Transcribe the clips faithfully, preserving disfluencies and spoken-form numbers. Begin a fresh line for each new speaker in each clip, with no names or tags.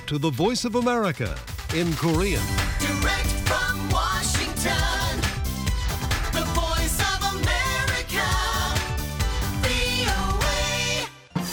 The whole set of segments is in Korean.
to the Voice of America in Korean.
Direct from Washington, the Voice of America, 브이오에이.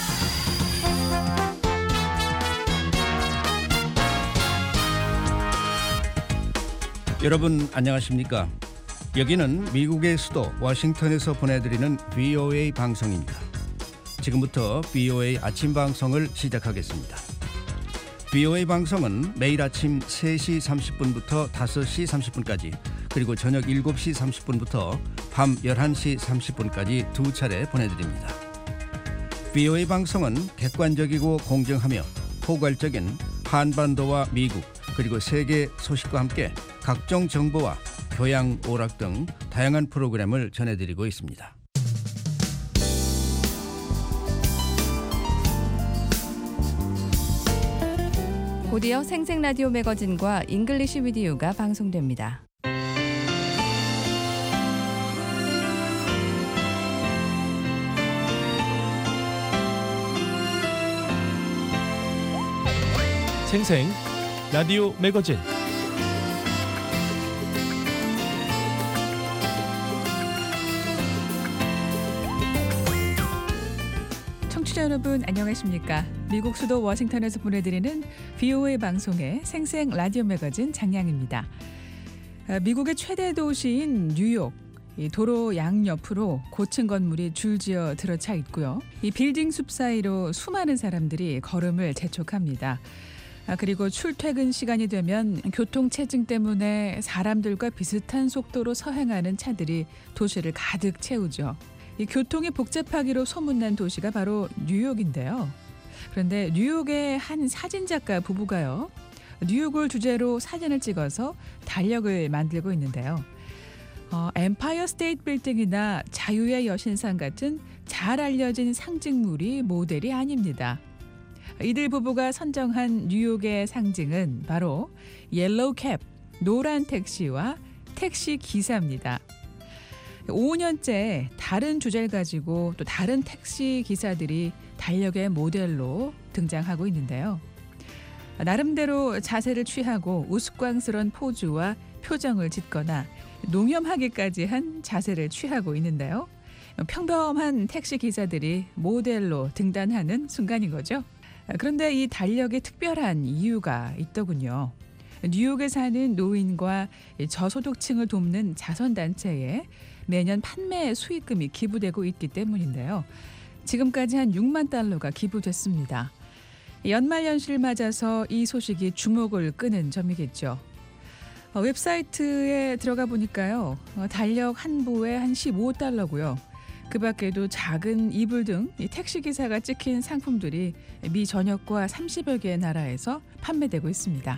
여러분 안녕하십니까? 여기는 미국의 수도 워싱턴에서 보내드리는 브이오에이 방송입니다. 지금부터 브이오에이 아침 방송을 시작하겠습니다. 브이오에이 방송은 매일 아침 세 시 삼십 분부터 다섯 시 삼십 분까지 그리고 저녁 일곱 시 삼십 분부터 밤 열한 시 삼십 분까지 두 차례 보내드립니다. 브이오에이 방송은 객관적이고 공정하며 포괄적인 한반도와 미국 그리고 세계 소식과 함께 각종 정보와 교양, 오락 등 다양한 프로그램을 전해드리고 있습니다.
곧이어 생생라디오 매거진과 잉글리시 비디오가 방송됩니다.
생생 라디오 매거진
청취자 여러분 안녕하십니까? 미국 수도 워싱턴에서 보내드리는 브이오에이 방송의 생생 라디오 매거진 장량입니다. 미국의 최대 도시인 뉴욕, 이 도로 양옆으로 고층 건물이 줄지어 들어차 있고요. 이 빌딩 숲 사이로 수많은 사람들이 걸음을 재촉합니다. 아, 그리고 출퇴근 시간이 되면 교통체증 때문에 사람들과 비슷한 속도로 서행하는 차들이 도시를 가득 채우죠. 이 교통이 복잡하기로 소문난 도시가 바로 뉴욕인데요. 그런데 뉴욕의 한 사진작가 부부가요. 뉴욕을 주제로 사진을 찍어서 달력을 만들고 있는데요. 어, 엠파이어 스테이트 빌딩이나 자유의 여신상 같은 잘 알려진 상징물이 모델이 아닙니다. 이들 부부가 선정한 뉴욕의 상징은 바로 옐로우 캡, 노란 택시와 택시 기사입니다. 오 년째 다른 주제를 가지고 또 다른 택시 기사들이 달력의 모델로 등장하고 있는데요. 나름대로 자세를 취하고 우스꽝스런 포즈와 표정을 짓거나 농염하기까지 한 자세를 취하고 있는데요. 평범한 택시 기사들이 모델로 등단하는 순간인 거죠. 그런데 이 달력에 특별한 이유가 있더군요. 뉴욕에 사는 노인과 저소득층을 돕는 자선단체에 매년 판매 수익금이 기부되고 있기 때문인데요. 지금까지 한 육만 달러가 기부됐습니다. 연말연시를 맞아서 이 소식이 주목을 끄는 점이겠죠. 웹사이트에 들어가 보니까요. 달력 한 부에 한 십오 달러고요. 그 밖에도 작은 이불 등 택시기사가 찍힌 상품들이 미 전역과 삼십여 개의 나라에서 판매되고 있습니다.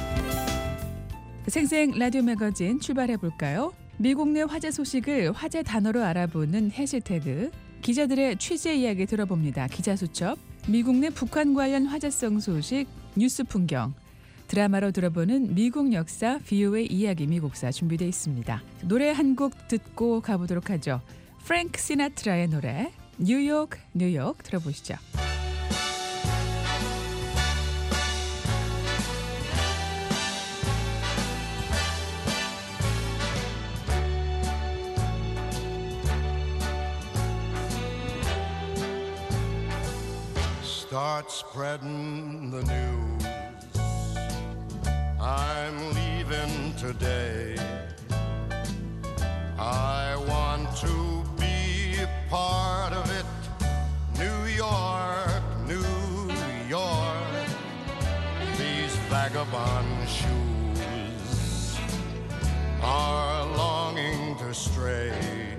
생생 라디오 매거진 출발해볼까요? 미국 내 화제 소식을 화제 단어로 알아보는 해시태그, 기자들의 취재 이야기 들어봅니다. 기자수첩, 미국 내 북한 관련 화제성 소식, 뉴스 풍경, 드라마로 들어보는 미국 역사, 브이오에이 이야기 미국사 준비되어 있습니다. 노래 한 곡 듣고 가보도록 하죠. 프랭크 시나트라의 노래 뉴욕 뉴욕 들어보시죠.
Start spreading the news. I'm leaving today. I want to be a part of it. New York, New York. These vagabond shoes are longing to stray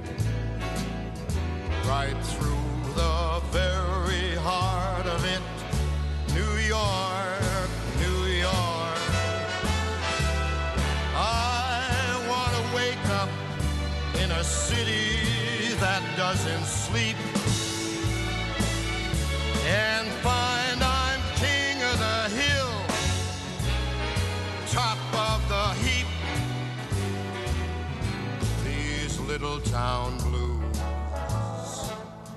right through the very heart of it. New York, New York. I want to wake up in a city that doesn't sleep and find I'm king of the hill, top of the heap. These little town blues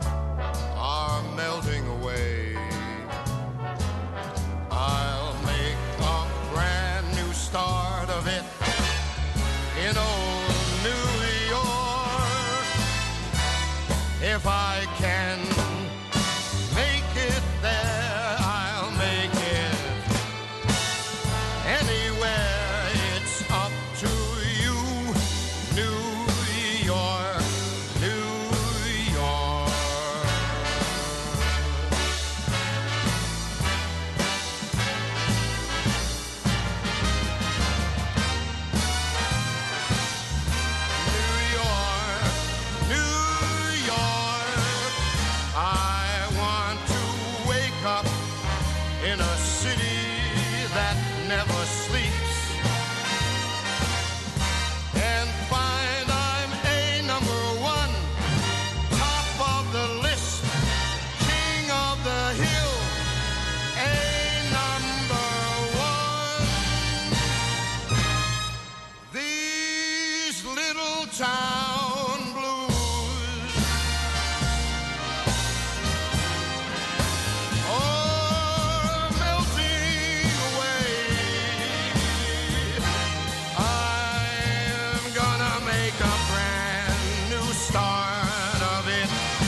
are melting away. I'll make that never sleeps and find I'm a number one, top of the list, king of the hill, a number one. These little town blues are melting away. I'm gonna make a brand new start of it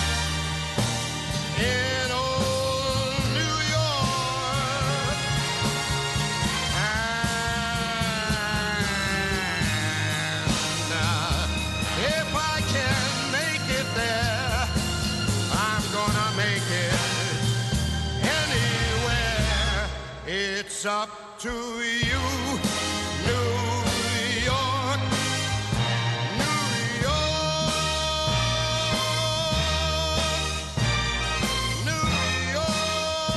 in old New York. And uh, if I can make it there, I'm gonna make it anywhere. It's up to you, New York, New York, New York.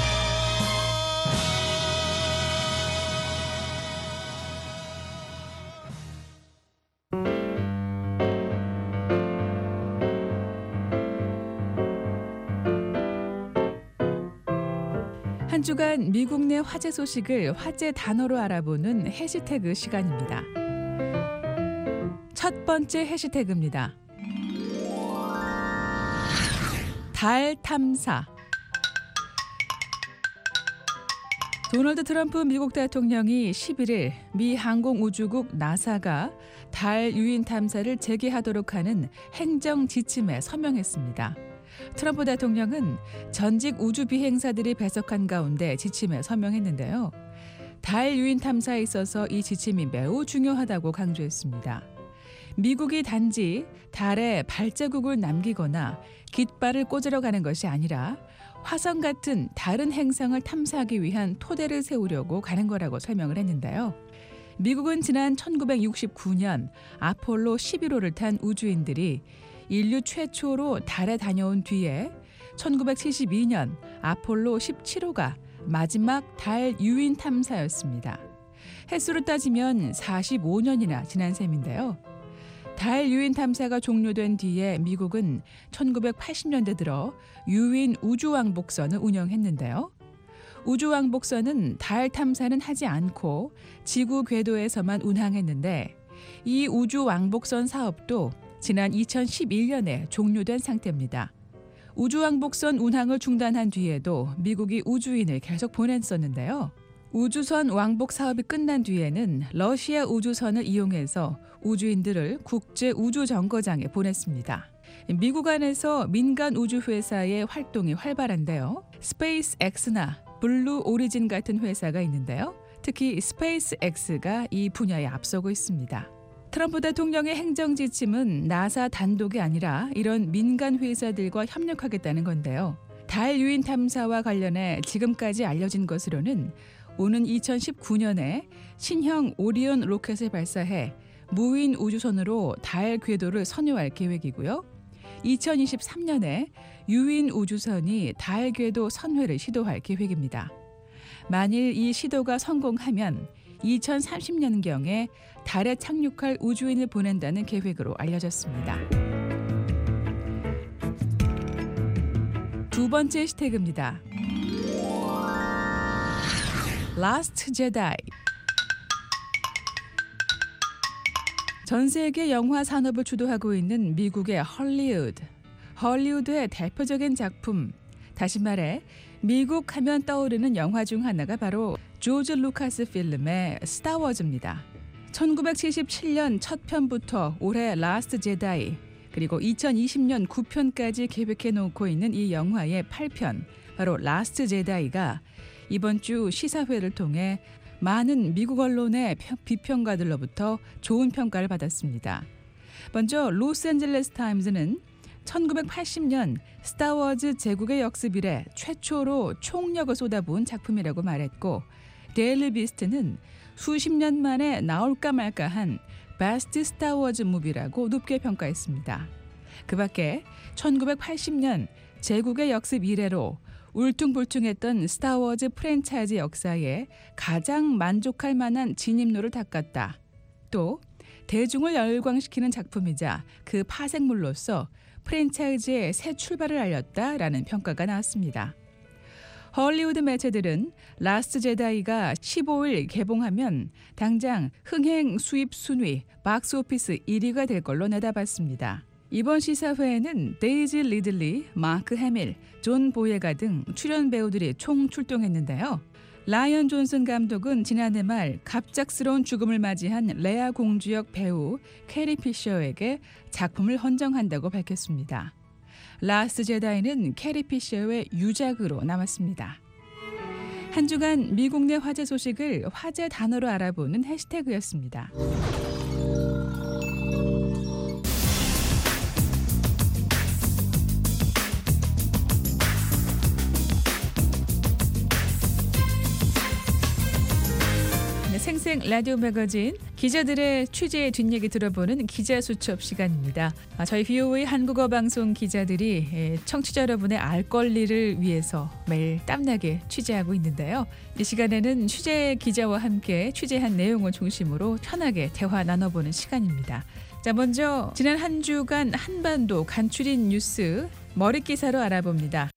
한 주간 미국 내 화제 소식을 화제 단어로 알아보는 해시태그 시간입니다. 첫 번째 해시태그입니다. 달 탐사. 도널드 트럼프 미국 대통령이 십일 일 미 항공우주국 나사가 달 유인 탐사를 재개하도록 하는 행정 지침에 서명했습니다. 트럼프 대통령은 전직 우주 비행사들이 배석한 가운데 지침에 서명했는데요. 달 유인 탐사에 있어서 이 지침이 매우 중요하다고 강조했습니다. 미국이 단지 달에 발자국을 남기거나 깃발을 꽂으러 가는 것이 아니라 화성 같은 다른 행성을 탐사하기 위한 토대를 세우려고 가는 거라고 설명을 했는데요. 미국은 지난 천구백육십구 년 아폴로 십일 호를 탄 우주인들이 인류 최초로 달에 다녀온 뒤에 천구백칠십이 년 아폴로 십칠 호가 마지막 달 유인 탐사였습니다. 횟수로 따지면 사십오 년이나 지난 셈인데요. 달 유인 탐사가 종료된 뒤에 미국은 천구백팔십 년대 들어 유인 우주왕복선을 운영했는데요. 우주왕복선은 달 탐사는 하지 않고 지구 궤도에서만 운항했는데 이 우주왕복선 사업도 지난 이천십일 년에 종료된 상태입니다. 우주왕복선 운항을 중단한 뒤에도 미국이 우주인을 계속 보냈었는데요. 우주선 왕복 사업이 끝난 뒤에는 러시아 우주선을 이용해서 우주인들을 국제 우주 정거장에 보냈습니다. 미국 안에서 민간 우주 회사의 활동이 활발한데요. 스페이스X나 블루 오리진 같은 회사가 있는데요. 특히 스페이스X가 이 분야에 앞서고 있습니다. 트럼프 대통령의 행정 지침은 나사 단독이 아니라 이런 민간 회사들과 협력하겠다는 건데요. 달 유인 탐사와 관련해 지금까지 알려진 것으로는 오는 이천십구 년에 신형 오리온 로켓을 발사해 무인 우주선으로 달 궤도를 선회할 계획이고요. 이천이십삼 년에 유인 우주선이 달 궤도 선회를 시도할 계획입니다. 만일 이 시도가 성공하면 이천삼십 년경에 달에 착륙할 우주인을 보낸다는 계획으로 알려졌습니다. 두 번째 해시태그입니다. Last Jedi. 전 세계 영화 산업을 주도하고 있는 미국의 헐리우드. 헐리우드의 대표적인 작품, 다시 말해 미국 하면 떠오르는 영화 중 하나가 바로 조지 루카스 필름의 스타워즈입니다. 천구백칠십칠 년 첫 편부터 올해 라스트 제다이, 그리고 이천이십 년 구 편까지 계획해 놓고 있는 이 영화의 팔 편, 바로 라스트 제다이가 이번 주 시사회를 통해 많은 미국 언론의 비평가들로부터 좋은 평가를 받았습니다. 먼저 로스앤젤레스 타임즈는 천구백팔십 년 스타워즈 제국의 역습 이래 최초로 총력을 쏟아부은 작품이라고 말했고, 데일리 비스트는 수십 년 만에 나올까 말까한 베스트 스타워즈 무비라고 높게 평가했습니다. 그 밖에 천구백팔십 년 제국의 역습 이래로 울퉁불퉁했던 스타워즈 프랜차이즈 역사에 가장 만족할 만한 진입로를 닦았다. 또 대중을 열광시키는 작품이자 그 파생물로서 프랜차이즈의 새 출발을 알렸다라는 평가가 나왔습니다. 헐리우드 매체들은 라스트 제다이가 십오일 개봉하면 당장 흥행 수입 순위 박스오피스 일 위가 될 걸로 내다봤습니다. 이번 시사회에는 데이지 리들리, 마크 해밀, 존 보예가 등 출연 배우들이 총 출동했는데요. 라이언 존슨 감독은 지난해 말 갑작스러운 죽음을 맞이한 레아 공주 역 배우 캐리 피셔에게 작품을 헌정한다고 밝혔습니다. 라스트 제다이는 캐리 피셔의 유작으로 남았습니다. 한 주간 미국 내 화제 소식을 화제 단어로 알아보는 해시태그였습니다. 생생 라디오 매거진 기자들의 취재 뒷얘기 들어보는 기자수첩 시간입니다. 아, 저희 비오에이 한국어 방송 기자들이 청취자 여러분의 알 권리를 위해서 매일 땀나게 취재하고 있는데요. 이 시간에는 취재 기자와 함께 취재한 내용을 중심으로 편하게 대화 나눠보는 시간입니다. 자, 먼저 지난 한 주간 한반도 간추린 뉴스 머릿기사로 알아봅니다.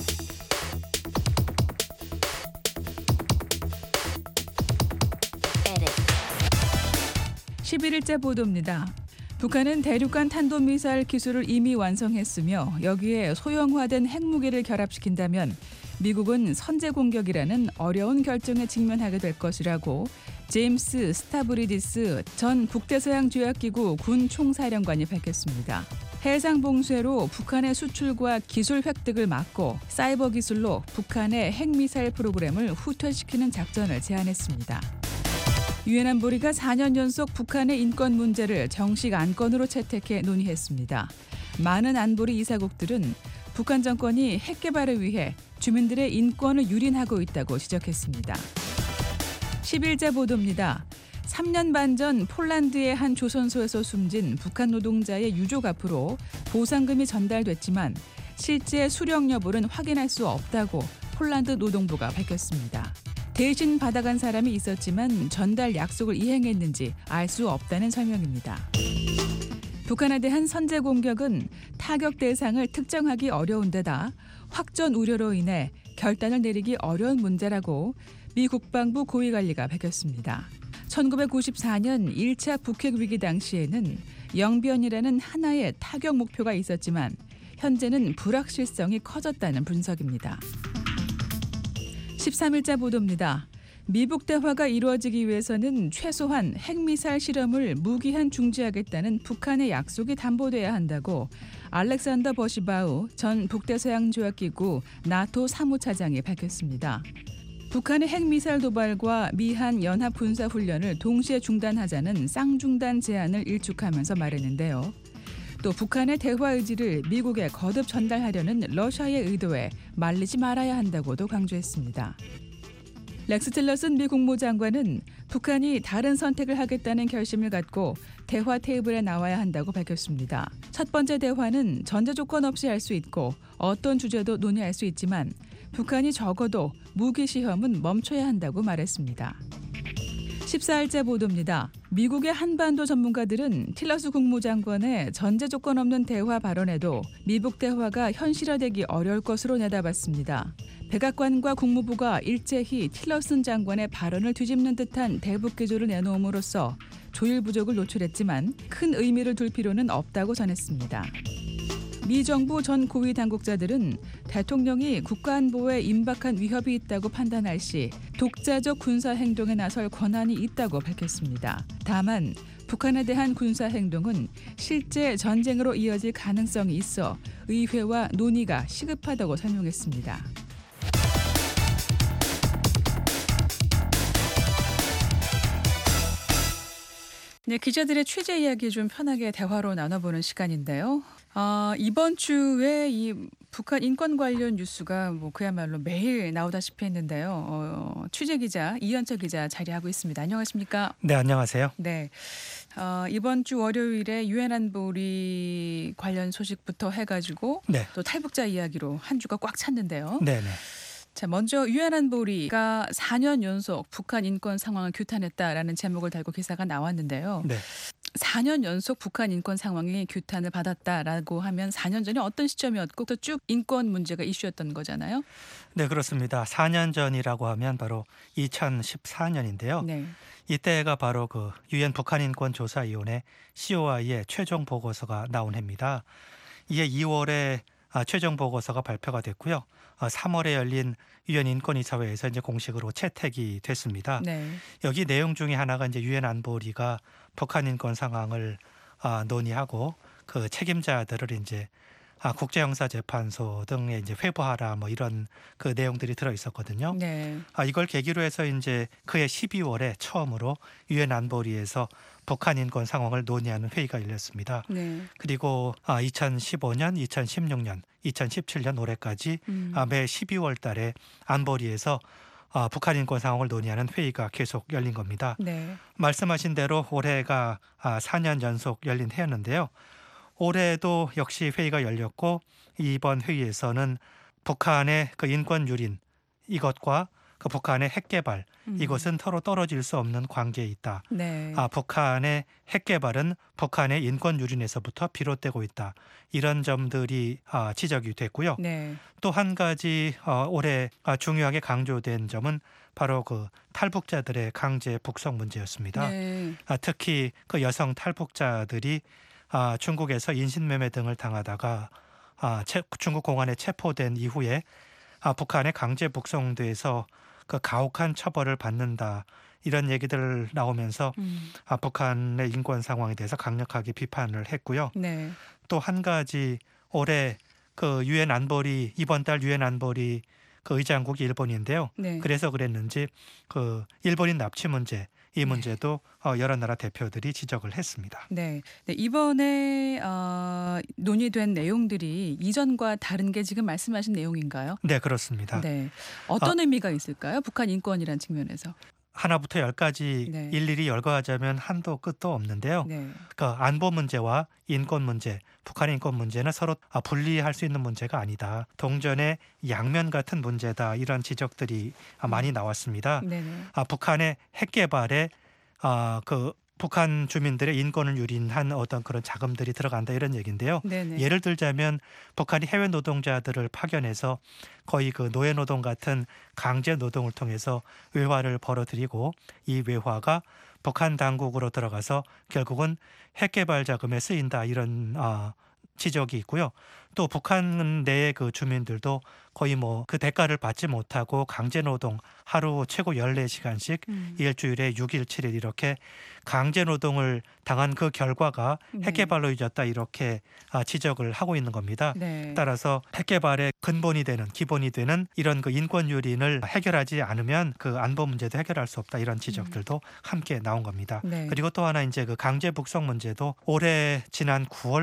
십일일자 보도입니다. 북한은 대륙간 탄도미사일 기술을 이미 완성했으며 여기에 소형화된 핵무기를 결합시킨다면 미국은 선제 공격이라는 어려운 결정에 직면하게 될 것이라고 제임스 스타브리디스 전 북대서양조약기구 군 총사령관이 밝혔습니다. 해상 봉쇄로 북한의 수출과 기술 획득을 막고 사이버 기술로 북한의 핵미사일 프로그램을 후퇴시키는 작전을 제안했습니다. 유엔 안보리가 사 년 연속 북한의 인권 문제를 정식 안건으로 채택해 논의했습니다. 많은 안보리 이사국들은 북한 정권이 핵 개발을 위해 주민들의 인권을 유린하고 있다고 지적했습니다. 십일자 보도입니다. 삼 년 반 전 폴란드의 한 조선소에서 숨진 북한 노동자의 유족 앞으로 보상금이 전달됐지만 실제 수령 여부는 확인할 수 없다고 폴란드 노동부가 밝혔습니다. 대신 받아간 사람이 있었지만 전달 약속을 이행했는지 알 수 없다는 설명입니다. 북한에 대한 선제 공격은 타격 대상을 특정하기 어려운 데다 확전 우려로 인해 결단을 내리기 어려운 문제라고 미 국방부 고위관리가 밝혔습니다. 천구백구십사 년 일 차 북핵 위기 당시에는 영변이라는 하나의 타격 목표가 있었지만 현재는 불확실성이 커졌다는 분석입니다. 십삼일자 보도입니다. 미북 대화가 이루어지기 위해서는 최소한 핵미사일 실험을 무기한 중지하겠다는 북한의 약속이 담보돼야 한다고 알렉산더 버시바우 전 북대서양조약기구 나토 사무차장이 밝혔습니다. 북한의 핵미사일 도발과 미한 연합군사훈련을 동시에 중단하자는 쌍중단 제안을 일축하면서 말했는데요. 또 북한의 대화 의지를 미국에 거듭 전달하려는 러시아의 의도에 말리지 말아야 한다고도 강조했습니다. 렉스 틸러슨 미 국무장관은 북한이 다른 선택을 하겠다는 결심을 갖고 대화 테이블에 나와야 한다고 밝혔습니다. 첫 번째 대화는 전제 조건 없이 할 수 있고 어떤 주제도 논의할 수 있지만 북한이 적어도 무기 시험은 멈춰야 한다고 말했습니다. 십사일자 보도입니다. 미국의 한반도 전문가들은 틸러스 국무장관의 전제 조건 없는 대화 발언에도 미북 대화가 현실화되기 어려울 것으로 내다봤습니다. 백악관과 국무부가 일제히 틸러슨 장관의 발언을 뒤집는 듯한 대북 기조를 내놓음으로써 조율 부족을 노출했지만 큰 의미를 둘 필요는 없다고 전했습니다. 미 정부 전 고위 당국자들은 대통령이 국가안보에 임박한 위협이 있다고 판단할 시 독자적 군사 행동에 나설 권한이 있다고 밝혔습니다. 다만 북한에 대한 군사 행동은 실제 전쟁으로 이어질 가능성이 있어 의회와 논의가 시급하다고 설명했습니다. 네, 기자들의 취재 이야기 좀 편하게 대화로 나눠보는 시간인데요. 어, 이번 주에 이 북한 인권 관련 뉴스가 뭐 그야말로 매일 나오다시피 했는데요. 어, 취재 기자 이현철 기자 자리하고 있습니다. 안녕하십니까?
네, 안녕하세요.
네, 어, 이번 주 월요일에 유엔 안보리 관련 소식부터 해가지고
네.
또 탈북자 이야기로 한 주가 꽉 찼는데요.
네네.
자, 먼저 유엔 안보리가 사 년 연속 북한 인권 상황을 규탄했다라는 제목을 달고 기사가 나왔는데요.
네.
사 년 연속 북한 인권 상황이 규탄을 받았다라고 하면 사 년 전에 어떤 시점이었고 또 쭉 인권 문제가 이슈였던 거잖아요.
네, 그렇습니다. 사 년 전이라고 하면 바로 이천십사 년인데요.
네.
이때가 바로 그 유엔 북한인권조사위원회 씨오아이의 최종 보고서가 나온 해입니다. 이에 이월에 아, 최종 보고서가 발표가 됐고요. 아, 삼월에 열린 유엔 인권이사회에서 이제 공식으로 채택이 됐습니다.
네.
여기 내용 중에 하나가 이제 유엔 안보리가 북한 인권 상황을 아, 논의하고 그 책임자들을 이제 아, 국제형사재판소 등에 이제 회부하라 뭐 이런 그 내용들이 들어 있었거든요.
네.
아, 이걸 계기로 해서 이제 그해 십이월에 처음으로 유엔 안보리에서 북한 인권 상황을 논의하는 회의가 열렸습니다.
네.
그리고 아, 이천십오 년, 이천십육 년, 이천십칠 년 올해까지
음.
아, 매 십이월 달에 안보리에서 아, 북한 인권 상황을 논의하는 회의가 계속 열린 겁니다.
네.
말씀하신 대로 올해가 아, 사 년 연속 열린 해였는데요. 올해도 역시 회의가 열렸고 이번 회의에서는 북한의 그 인권 유린 이것과 그 북한의 핵 개발
음.
이것은 서로 떨어질 수 없는 관계에 있다.
네.
아, 북한의 핵 개발은 북한의 인권 유린에서부터 비롯되고 있다. 이런 점들이 아, 지적이 됐고요.
네.
또 한 가지 어, 올해 아, 중요하게 강조된 점은 바로 그 탈북자들의 강제 북송 문제였습니다.
네.
아, 특히 그 여성 탈북자들이 아, 중국에서 인신매매 등을 당하다가 아, 체, 중국 공안에 체포된 이후에 아, 북한에 강제 북송돼서 그 가혹한 처벌을 받는다 이런 얘기들 나오면서
음.
아, 북한의 인권 상황에 대해서 강력하게 비판을 했고요.
네.
또 한 가지 올해 그 유엔 안보리 이번 달 유엔 안보리 그 의장국이 일본인데요.
네.
그래서 그랬는지 그 일본인 납치 문제 이 문제도 어, 여러 나라 대표들이 지적을 했습니다.
네. 네, 이번에 어, 논의된 내용들이 이전과 다른 게 지금 말씀하신 내용인가요?
네, 그렇습니다.
네. 어떤 의미가 있을까요? 북한 인권이라는 측면에서.
하나부터 열까지
네.
일일이 열거하자면 한도 끝도 없는데요.
네.
그 안보 문제와 인권 문제, 북한 인권 문제는 서로 아, 분리할 수 있는 문제가 아니다. 동전의 양면 같은 문제다. 이런 지적들이 아, 많이 나왔습니다.
네네.
아, 북한의 핵 개발에 아, 그 북한 주민들의 인권을 유린한 어떤 그런 자금들이 들어간다 이런 얘기인데요.
네네.
예를 들자면 북한이 해외 노동자들을 파견해서 거의 그 노예 노동 같은 강제 노동을 통해서 외화를 벌어들이고 이 외화가 북한 당국으로 들어가서 결국은 핵 개발 자금에 쓰인다 이런 아, 지적이 있고요. 또 북한 내의 그 주민들도 거의 뭐 그 대가를 받지 못하고 강제 노동 하루 최고 열네 시간씩
음.
일주일에 육 일, 칠 일 이렇게 강제 노동을 당한 그 결과가
네.
핵 개발로 이어졌다 이렇게 아, 지적을 하고 있는 겁니다.
네.
따라서 핵 개발의 근본이 되는 기본이 되는 이런 그 인권 유린을 해결하지 않으면 그 안보 문제도 해결할 수 없다 이런 지적들도 함께 나온 겁니다.
네.
그리고 또 하나 이제 그 강제 북송 문제도 올해 지난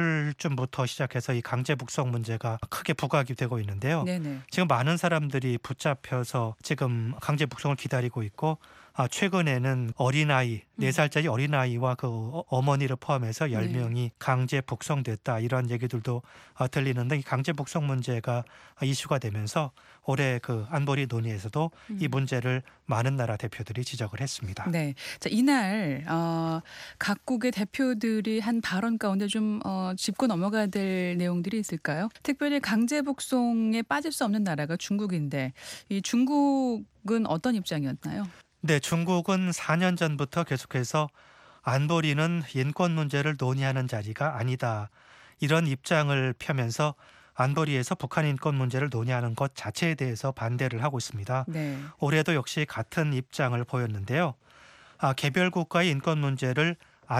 구월쯤부터 시작해서 이 강제 북송 문제가 크게 부각이 되고 있는데요.
네네.
지금 많은 사람들이 붙잡혀서 지금 강제 북송을 기다리고 있고 아, 최근에는 어린아이, 네 살짜리 어린아이와 그 어- 어머니를 포함해서 열 명이 강제 북송됐다 이런 얘기들도 아, 들리는데 이 강제 북송 문제가 이슈가 되면서 올해 그 안보리 논의에서도 이 문제를 많은 나라 대표들이 지적을 했습니다.
네. 자, 이날 어, 각국의 대표들이 한 발언 가운데 좀 어, 짚고 넘어가야 될 내용들이 있을까요? 특별히 강제 북송에 빠질 수 없는 나라가 중국인데 이 중국은 어떤 입장이었나요?
네, 중국은 사 년 전부터 계속해서 안보리는 인권 문제를 논의하는 자리가 아니다. 이런 입장을 펴면서 안보리에서 북한 인권 문제를 논의하는 것 자체에 대해서 반대를 하고 있습니다.
네.
올해도 역시 같은 입장을 보였는데요. 아, 개별 국가의 인권 문제를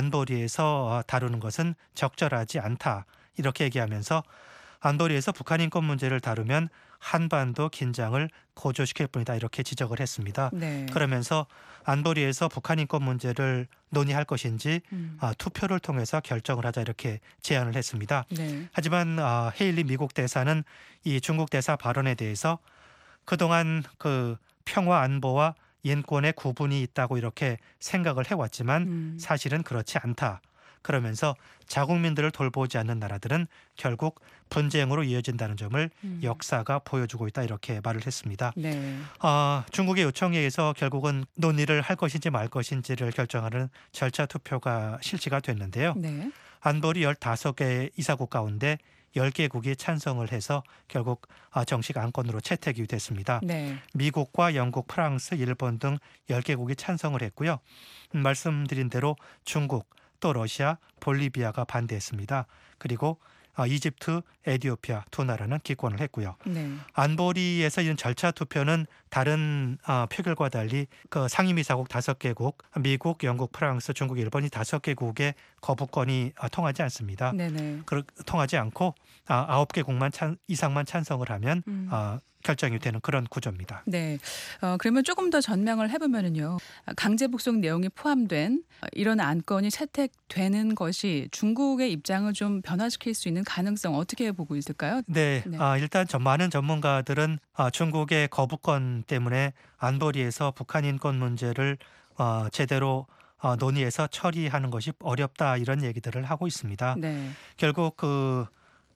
안보리에서 다루는 것은 적절하지 않다. 이렇게 얘기하면서 안보리에서 북한 인권 문제를 다루면 한반도 긴장을 고조시킬 뿐이다 이렇게 지적을 했습니다.
네.
그러면서 안보리에서 북한 인권 문제를 논의할 것인지
음.
아, 투표를 통해서 결정을 하자 이렇게 제안을 했습니다.
네.
하지만 아, 헤일리 미국 대사는 이 중국 대사 발언에 대해서 그동안 그 평화 안보와 인권의 구분이 있다고 이렇게 생각을 해왔지만
음.
사실은 그렇지 않다. 그러면서 자국민들을 돌보지 않는 나라들은 결국 분쟁으로 이어진다는 점을
음.
역사가 보여주고 있다 이렇게 말을 했습니다.
네.
아, 중국의 요청에 의해서 결국은 논의를 할 것인지 말 것인지를 결정하는 절차 투표가 실시가 됐는데요.
네.
안보리 열다섯 개 이사국 가운데 열 개국이 찬성을 해서 결국 아, 정식 안건으로 채택이 됐습니다.
네.
미국과 영국, 프랑스, 일본 등 열 개국이 찬성을 했고요. 음, 말씀드린 대로 중국, 또 러시아, 볼리비아가 반대했습니다. 그리고 아, 이집트, 에티오피아 두 나라는 기권을 했고요.
네.
안보리에서 이런 절차 투표는 다른 아, 표결과 달리 그 상임이사국 다섯 개국, 미국, 영국, 프랑스, 중국, 일본이 다섯 개국의 거부권이 아, 통하지 않습니다.
네네.
그, 통하지 않고 아, 아홉 개국만 찬, 이상만 찬성을 하면
음.
아, 결정이 되는 그런 구조입니다.
네. 어, 그러면 조금 더 전망을 해보면은요. 강제 북송 내용이 포함된 이런 안건이 채택되는 것이 중국의 입장을 좀 변화시킬 수 있는 가능성 어떻게 보고 있을까요?
네,
네.
아, 일단 전 많은 전문가들은 아, 중국의 거부권 때문에 안보리에서 북한 인권 문제를 어, 제대로 어, 논의해서 처리하는 것이 어렵다 이런 얘기들을 하고 있습니다.
네.
결국 그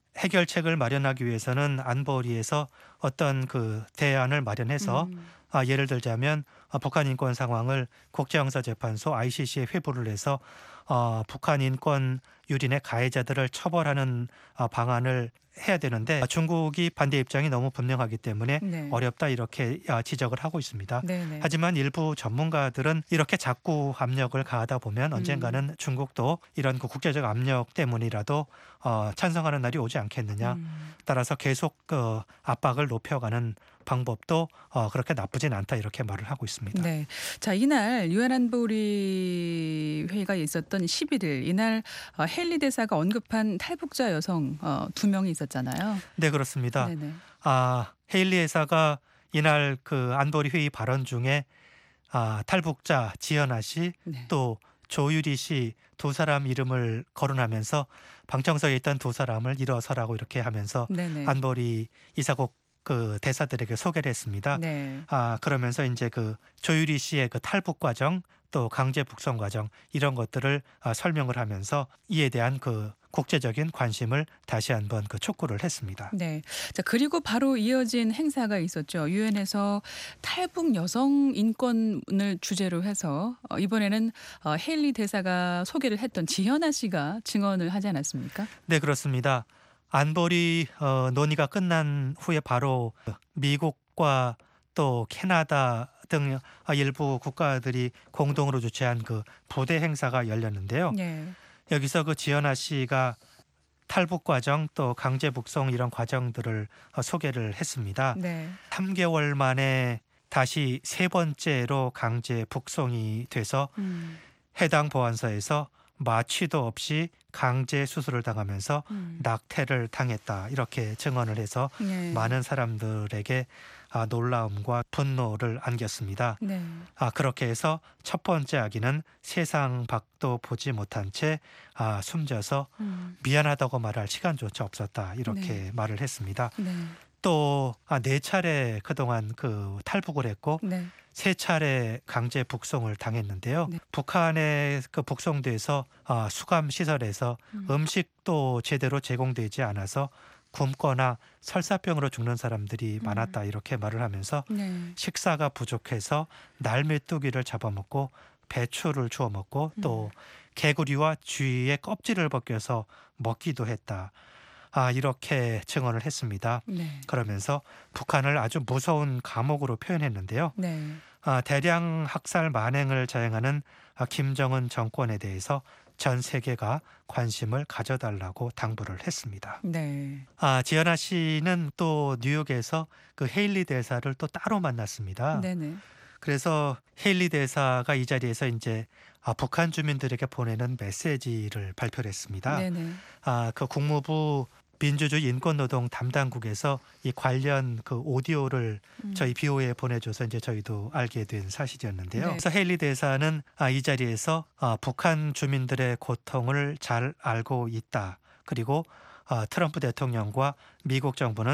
해결책을 마련하기 위해서는 안보리에서 어떤 그 대안을 마련해서
음.
아, 예를 들자면 아, 북한 인권 상황을 국제형사재판소 아이씨씨에 회부를 해서 어, 북한 인권 유린의 가해자들을 처벌하는 아, 방안을 해야 되는데 아, 중국이 반대 입장이 너무 분명하기 때문에
네.
어렵다 이렇게 아, 지적을 하고 있습니다.
네네.
하지만 일부 전문가들은 이렇게 자꾸 압력을 가하다 보면 언젠가는 중국도 이런 그 국제적 압력 때문이라도 어, 찬성하는 날이 오지 않겠느냐.
음.
따라서 계속 그 압박을 높여가는 방법도 어, 그렇게 나쁘진 않다 이렇게 말을 하고 있습니다.
네. 자, 이날 유엔 안보리 회의가 있었던 십일 일 이날 어, 헤일리 대사가 언급한 탈북자 여성 어, 두 명이 있었잖아요.
네, 그렇습니다.
네네.
아, 헤일리 회사가 이날 그 안보리 회의 발언 중에 아, 탈북자 지연아 씨
네.
또 조유리 씨 두 사람 이름을 거론하면서 방청석에 있던 두 사람을 일어서라고 이렇게 하면서
네네.
안보리 이사국 그 대사들에게 소개를 했습니다.
네.
아, 그러면서 이제 그 조유리 씨의 그 탈북 과정 또 강제 북송 과정 이런 것들을 아, 설명을 하면서 이에 대한 그 국제적인 관심을 다시 한번 그 촉구를 했습니다.
네. 자, 그리고 바로 이어진 행사가 있었죠. 유엔에서 탈북 여성 인권을 주제로 해서 어, 이번에는 어, 헤일리 대사가 소개를 했던 지현아 씨가 증언을 하지 않았습니까?
네, 그렇습니다. 안보리 어, 논의가 끝난 후에 바로 미국과 또 캐나다 등 일부 국가들이 공동으로 주최한 그 부대 행사가 열렸는데요.
네.
여기서 그 지연아 씨가 탈북 과정 또 강제 북송 이런 과정들을 어, 소개를 했습니다.
네.
삼 개월 만에 다시 세 번째로 강제 북송이 돼서
음.
해당 보안소에서 마취도 없이 강제 수술을 당하면서
음.
낙태를 당했다 이렇게 증언을 해서
네.
많은 사람들에게 아, 놀라움과 분노를 안겼습니다.
네.
아, 그렇게 해서 첫 번째 아기는 세상 밖도 보지 못한 채 아, 숨져서
음.
미안하다고 말할 시간조차 없었다 이렇게
네.
말을 했습니다.
네.
또 아, 네 차례 그동안 그 탈북을 했고
네.
세 차례 강제 북송을 당했는데요.
네.
북한에 그 북송돼서 아, 수감 시설에서
음.
음식도 제대로 제공되지 않아서 굶거나 설사병으로 죽는 사람들이
음.
많았다 이렇게 말을 하면서
네.
식사가 부족해서 날메뚜기를 잡아먹고 배추를 주워 먹고 또 개구리와 쥐의 껍질을 벗겨서 먹기도 했다. 아, 이렇게 증언을 했습니다.
네.
그러면서 북한을 아주 무서운 감옥으로 표현했는데요.
네.
아, 대량 학살 만행을 자행하는 아, 김정은 정권에 대해서 전 세계가 관심을 가져달라고 당부를 했습니다.
네.
아, 지연아 씨는 또 뉴욕에서 그 헤일리 대사를 또 따로 만났습니다.
네네.
그래서 헤일리 대사가 이 자리에서 이제 아, 북한 주민들에게 보내는 메시지를 발표를 했습니다.
네네.
아, 그 국무부 민주주의 인권노동 담당국에서 이 관련 그 오디오를
음.
저희 비오에 보내줘서 이제 저희도 알게 된 사실이었는데요.
네.
그래서 헤일리 대사는 아, 이 자리에서 아, 북한 주민들의 고통을 잘 알고 있다. 그리고 아, 트럼프 대통령과 미국 정부는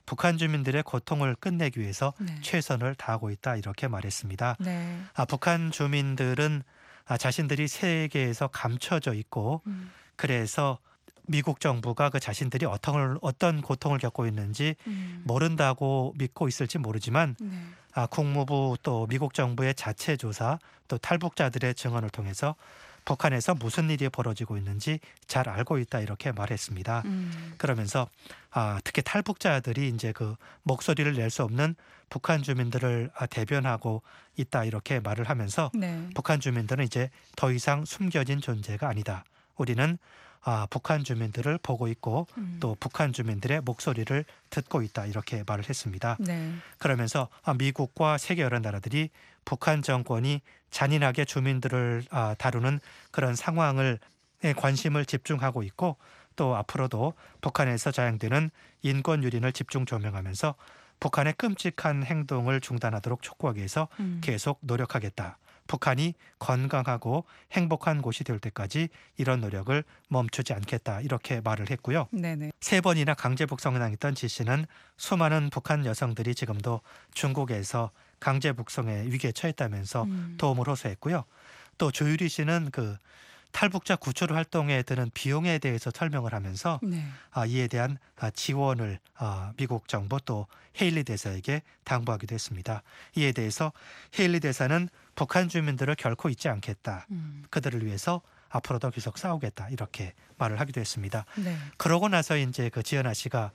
북한 주민들의 고통을 끝내기 위해서
네.
최선을 다하고 있다 이렇게 말했습니다.
네.
아, 북한 주민들은 아, 자신들이 세계에서 감춰져 있고
음.
그래서 미국 정부가 그 자신들이 어떤, 어떤 고통을 겪고 있는지
음.
모른다고 믿고 있을지 모르지만
네.
아, 국무부 또 미국 정부의 자체 조사 또 탈북자들의 증언을 통해서 북한에서 무슨 일이 벌어지고 있는지 잘 알고 있다 이렇게 말했습니다.
음.
그러면서 아, 특히 탈북자들이 이제 그 목소리를 낼 수 없는 북한 주민들을 아, 대변하고 있다 이렇게 말을 하면서
네.
북한 주민들은 이제 더 이상 숨겨진 존재가 아니다. 우리는 아, 북한 주민들을 보고 있고
음.
또 북한 주민들의 목소리를 듣고 있다 이렇게 말을 했습니다.
네.
그러면서 아, 미국과 세계 여러 나라들이 북한 정권이 잔인하게 주민들을 아, 다루는 그런 상황을 에 관심을 집중하고 있고 또 앞으로도 북한에서 자행되는 인권 유린을 집중 조명하면서 북한의 끔찍한 행동을 중단하도록 촉구하기 위해서
음.
계속 노력하겠다. 북한이 건강하고 행복한 곳이 될 때까지 이런 노력을 멈추지 않겠다 이렇게 말을 했고요.
네네.
세 번이나 강제 북송을 당했던 지 씨는 수많은 북한 여성들이 지금도 중국에서 강제 북송의 위기에 처했다면서
음.
도움을 호소했고요. 또 조유리 씨는 그 탈북자 구출 활동에 드는 비용에 대해서 설명을 하면서
네.
아, 이에 대한 아, 지원을 아, 미국 정부 또 헤일리 대사에게 당부하기도 했습니다. 이에 대해서 헤일리 대사는 북한 주민들을 결코 잊지 않겠다.
음.
그들을 위해서 앞으로도 계속 싸우겠다 이렇게 말을 하기도 했습니다.
네.
그러고 나서 이제 그 지연아 씨가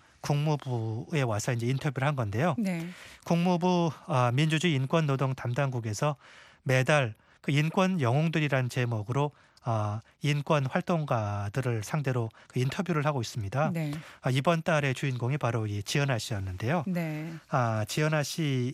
국무부에 와서 이제 인터뷰를 한 건데요.
네.
국무부 아, 민주주의 인권노동 담당국에서 매달 그 인권 영웅들이란 제목으로 아, 인권 활동가들을 상대로 그 인터뷰를 하고 있습니다.
네.
아, 이번 달의 주인공이 바로 이 지연아 씨였는데요.
네.
아, 지연아 씨는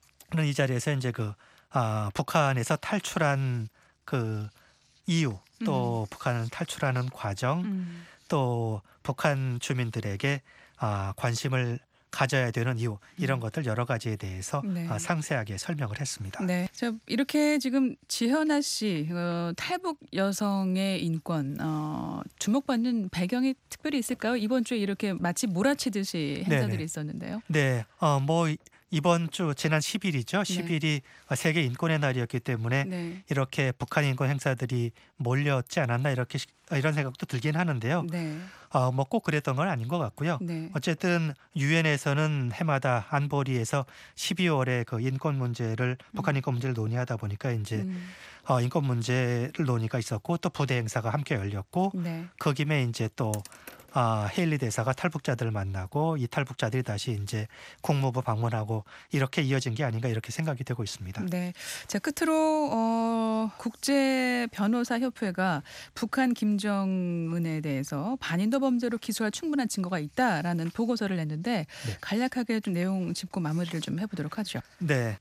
이 자리에서 이제 그 아, 북한에서 탈출한 그 이유, 또 북한을 탈출하는 과정,
음.
또 북한 주민들에게 아, 관심을 가져야 되는 이유 이런 것들 여러 가지에 대해서
네.
아, 상세하게 설명을 했습니다.
네. 자, 이렇게 지금 지현아 씨 어, 탈북 여성의 인권 어, 주목받는 배경이 특별히 있을까요? 이번 주에 이렇게 마치 몰아치듯이 행사들이
네네.
있었는데요.
네, 어, 뭐 이번 주 지난 십 일이죠. 십 일이 세계 인권의 날이었기 때문에
네.
이렇게 북한 인권 행사들이 몰렸지 않았나 이렇게 시- 이런 생각도 들긴 하는데요.
네.
어, 뭐 꼭 그랬던 건 아닌 것 같고요.
네.
어쨌든 유엔에서는 해마다 안보리에서 십이월에 그 인권 문제를 북한 인권 문제를 논의하다 보니까 이제
음.
어, 인권 문제를 논의가 있었고 또 부대 행사가 함께 열렸고
네.
그 김에 이제 또 아, 헤일리 대사가 탈북자들을 만나고 이 탈북자들이 다시 이제 국무부 방문하고 이렇게 이어진 게 아닌가 이렇게 생각이 되고 있습니다.
네. 자, 끝으로 어, 국제 변호사 협회가 북한 김정은에 대해서 반인도 범죄로 기소할 충분한 증거가 있다라는 보고서를 냈는데
네.
간략하게 좀 내용 짚고 마무리를 좀 해보도록 하죠.
네,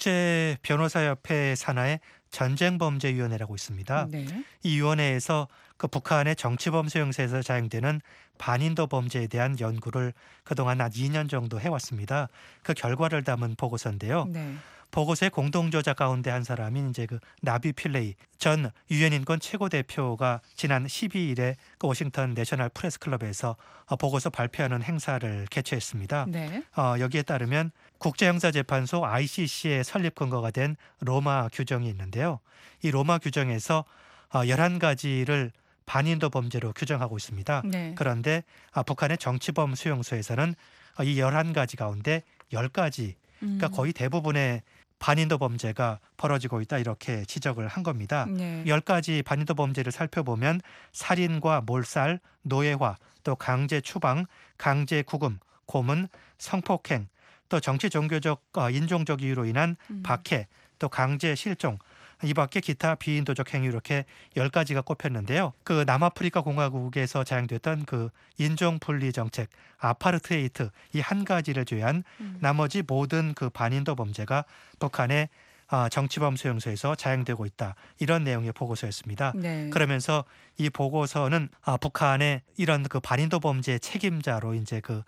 국제 변호사 협회 산하에 전쟁범죄위원회라고 있습니다.
네.
이 위원회에서 그 북한의 정치범 수용소에서 자행되는 반인도 범죄에 대한 연구를 그동안 한 이 년 정도 해왔습니다. 그 결과를 담은 보고서인데요.
네.
보고서의 공동저자 가운데 한 사람인 이제 그 나비 필레이 전 유엔 인권 최고 대표가 지난 십이 일에 그 워싱턴 내셔널 프레스 클럽에서 어, 보고서 발표하는 행사를 개최했습니다.
네.
어, 여기에 따르면 국제형사재판소 아이씨씨의 설립 근거가 된 로마 규정이 있는데요. 이 로마 규정에서 어, 열한 가지를 반인도 범죄로 규정하고 있습니다.
네.
그런데 아, 북한의 정치범 수용소에서는 어, 이 열한 가지 가운데 열 가지, 그러니까
음.
거의 대부분의 반인도 범죄가 벌어지고 있다 이렇게 지적을 한 겁니다.
네.
열 가지 반인도 범죄를 살펴보면 살인과 몰살, 노예화, 또 강제 추방, 강제 구금, 고문, 성폭행, 또 정치 종교적 어, 인종적 이유로 인한
음.
박해, 또 강제 실종, 이 밖에 기타 비인도적 행위 이렇게 열 가지가 꼽혔는데요. 그 남아프리카 공화국에서 자행됐던 그 인종 분리 정책 아파르트헤이트 이 한 가지를 제외한
음.
나머지 모든 그 반인도 범죄가 북한의 아, 정치범 수용소에서 자행되고 있다. 이런 내용의 보고서였습니다.
네.
그러면서 이 보고서는 아, 북한의 이런 그 반인도 범죄 책임자로 이제 그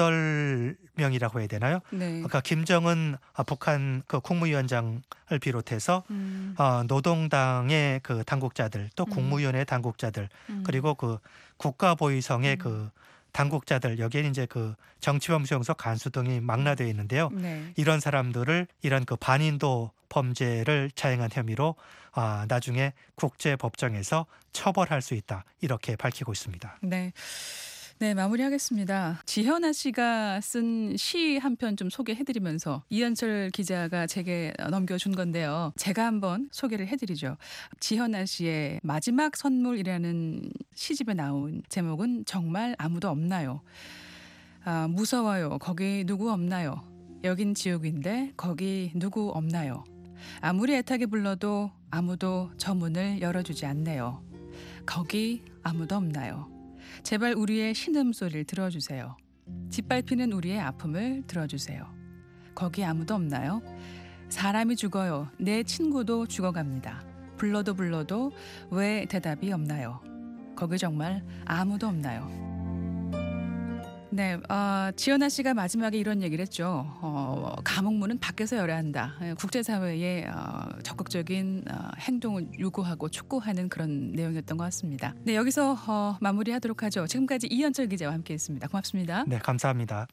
여덟 명이라고 해야 되나요?
네.
그러니까 김정은 아, 북한 그 국무위원장을 비롯해서
음.
어, 노동당의 그 당국자들 또
음.
국무위원회 당국자들
음.
그리고 그 국가보위성의
음.
그 당국자들 여기에는 이제 그 정치범 수용소 간수 등이 망라되어 있는데요.
네.
이런 사람들을 이런 그 반인도 범죄를 자행한 혐의로 아, 나중에 국제법정에서 처벌할 수 있다 이렇게 밝히고 있습니다.
네. 네, 마무리하겠습니다. 지현아 씨가 쓴 시 한 편 좀 소개해드리면서 이현철 기자가 제게 넘겨준 건데요. 제가 한번 소개를 해드리죠. 지현아 씨의 마지막 선물이라는 시집에 나온 제목은 정말 아무도 없나요? 아, 무서워요. 거기 누구 없나요? 여긴 지옥인데 거기 누구 없나요? 아무리 애타게 불러도 아무도 저 문을 열어주지 않네요. 거기 아무도 없나요? 제발 우리의 신음소리를 들어주세요. 짓밟히는 우리의 아픔을 들어주세요. 거기 아무도 없나요? 사람이 죽어요. 내 친구도 죽어갑니다. 불러도 불러도 왜 대답이 없나요? 거기 정말 아무도 없나요? 네, 어, 지연아 씨가 마지막에 이런 얘기를 했죠. 어, 감옥문은 밖에서 열어야 한다. 국제사회에 어, 적극적인 어, 행동을 요구하고 촉구하는 그런 내용이었던 것 같습니다. 네, 여기서 어, 마무리하도록 하죠. 지금까지 이현철 기자와 함께했습니다. 고맙습니다.
네, 감사합니다.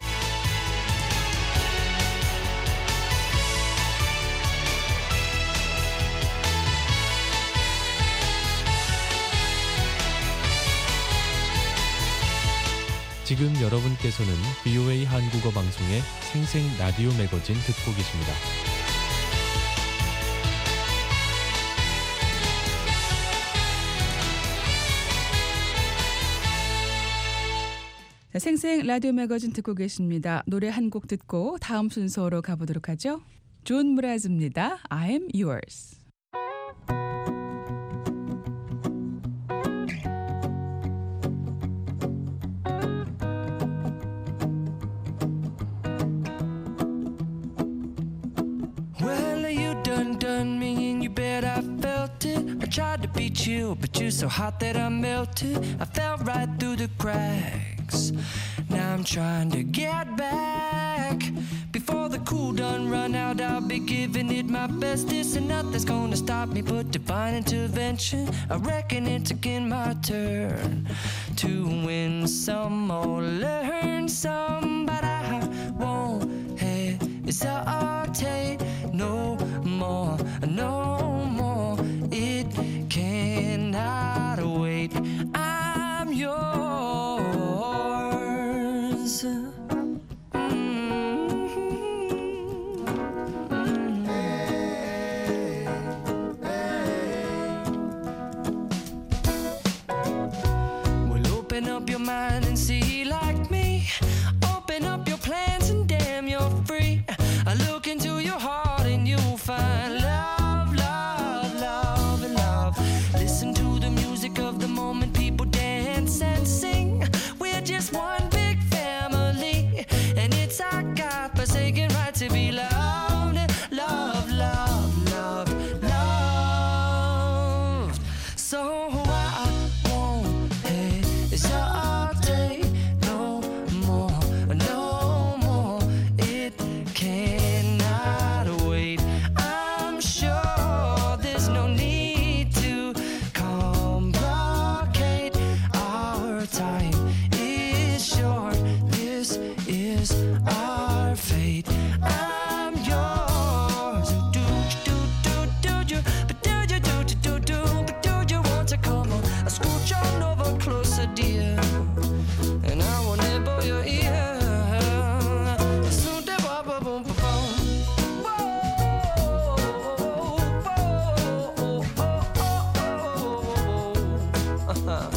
지금 여러분께서는 브이오에이 한국어 방송의 생생 라디오 매거진 듣고 계십니다.
자, 생생 라디오 매거진 듣고 계십니다. 노래 한 곡 듣고 다음 순서로 가보도록 하죠. 존 무라즈입니다. I'm yours.
Well, you done done me and you bet I felt it. I tried to beat you, but you're so hot that I melted. I fell right through the cracks. Now I'm trying to get back. Before the cool done run out, I'll be giving it my best. This and nothing's gonna stop me but divine intervention. I reckon it's again my turn to win some or learn some, but I won't hesitate no more, no more. It cannot wait. I'm yours. Well, open up your mind and see like me. Open up your plans and damn, you're free. I look into your heart and you'll find love, love, love, and love. Listen to the music of the moment, people dance and sing. We're just one big family, and it's our God-forsaken right to be loved, love, love, love, loved. So I won't hesitate no more, no more. It cannot wait. I'm sure there's no need to complicate. Our time is short. This is our fate. I'm yours. Do do do do do, but do you do do do do, but do you want to come on? I scooch on over closer, dear, and I will nibble your ear. Soon they wop, wop, boom, boom, boom. Whoa, whoa, oh, oh, oh.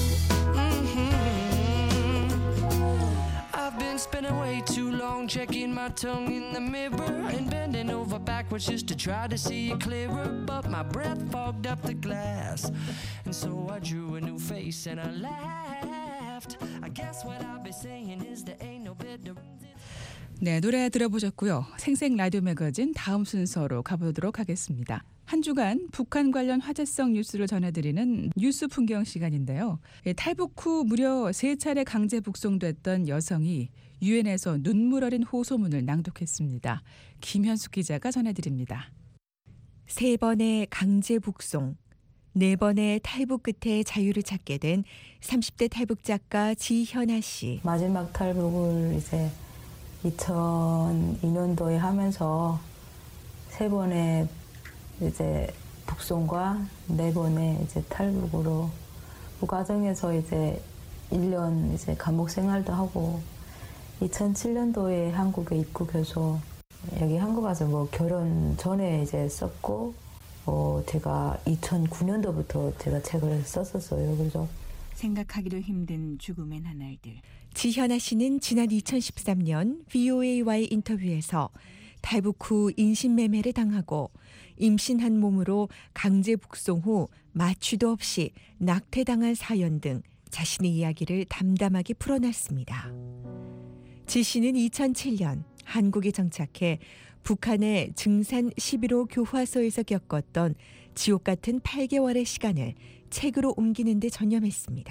Mhm. I've been spending way too long checking my tongue in the mirror and bending over backwards just to try to see it clearer, but my breath fogged up the glass, and so I drew a new face and I laughed. I guess what I'll be saying is there ain't no better.
네, 노래 들어보셨고요. 생생 라디오 매거진 다음 순서로 가보도록 하겠습니다. 한 주간 북한 관련 화제성 뉴스를 전해드리는 뉴스 풍경 시간인데요. 예, 탈북 후 무려 세 차례 강제 북송됐던 여성이 유엔에서 눈물 어린 호소문을 낭독했습니다. 김현숙 기자가 전해드립니다.
세 번의 강제 북송.
네 번의 탈북 끝에 자유를 찾게 된 삼십 대 탈북 작가 지현아 씨.
마지막 탈북을 이제 이천이 년도에 하면서 세 번의 이제 북송과 네 번의 이제 탈북으로 그 과정에서 이제 일 년 이제 감옥 생활도 하고 이천칠 년도에 한국에 입국해서 여기 한국 와서 뭐 결혼 전에 이제 썼고 어 제가 이천구 년도부터 제가 책을 썼었어요. 그래서
생각하기도 힘든 죽음의 나날들.
지현아 씨는 지난 이천십삼 년 브이오에이와의 인터뷰에서 탈북 후 인신매매를 당하고 임신한 몸으로 강제 북송 후 마취도 없이 낙태당한 사연 등 자신의 이야기를 담담하게 풀어놨습니다. 지 씨는 이천칠 년 한국에 정착해 북한의 증산 십일 호 교화소에서 겪었던 지옥 같은 팔 개월의 시간을 책으로 옮기는 데 전념했습니다.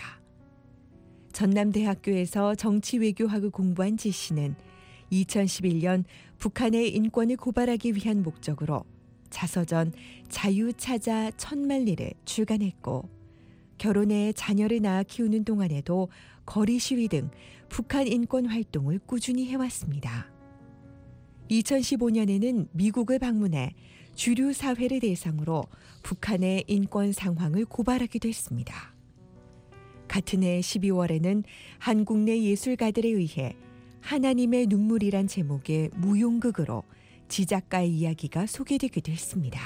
전남대학교에서 정치외교학을 공부한 지 씨는 이천십일 년 북한의 인권을 고발하기 위한 목적으로 자서전 자유 찾아 천만리를 출간했고 결혼해 자녀를 낳아 키우는 동안에도 거리 시위 등 북한 인권 활동을 꾸준히 해왔습니다. 이천십오 년에는 미국을 방문해 주류 사회를 대상으로 북한의 인권 상황을 고발하기도 했습니다. 같은 해 십이월에는 한국 내 예술가들에 의해 하나님의 눈물이란 제목의 무용극으로 지작가의 이야기가 소개되기도 했습니다.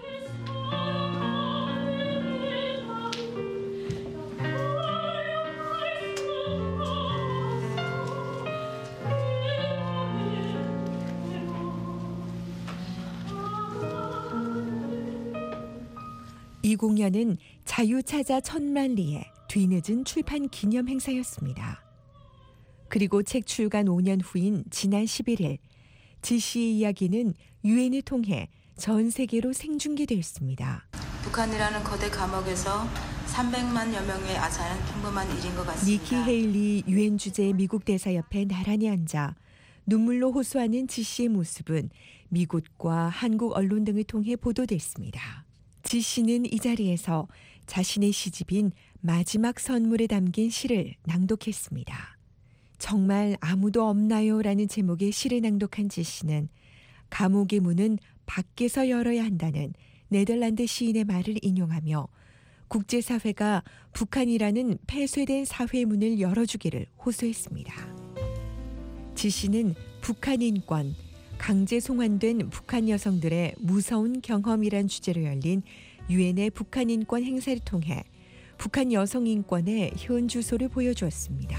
이 공연은 자유 찾아 천만리의 뒤늦은 출판 기념 행사였습니다. 그리고 책 출간 오 년 후인 지난 십일 일 지 씨의 이야기는 유엔을 통해 전 세계로 생중계되었습니다.
북한이라는 거대 감옥에서 삼백만여 명의 아사는 평범한 일인 것 같습니다.
니키 헤일리 유엔 주재 미국 대사 옆에 나란히 앉아 눈물로 호소하는 지 씨의 모습은 미국과 한국 언론 등을 통해 보도됐습니다. 지 씨는 이 자리에서 자신의 시집인 마지막 선물에 담긴 시를 낭독했습니다. 정말 아무도 없나요? 라는 제목의 시를 낭독한 지 씨는 감옥의 문은 밖에서 열어야 한다는 네덜란드 시인의 말을 인용하며 국제사회가 북한이라는 폐쇄된 사회의 문을 열어주기를 호소했습니다. 지 씨는 북한 인권, 강제 송환된 북한 여성들의 무서운 경험이란 주제로 열린 유엔의 북한 인권 행사를 통해 북한 여성 인권의 현 주소를 보여주었습니다.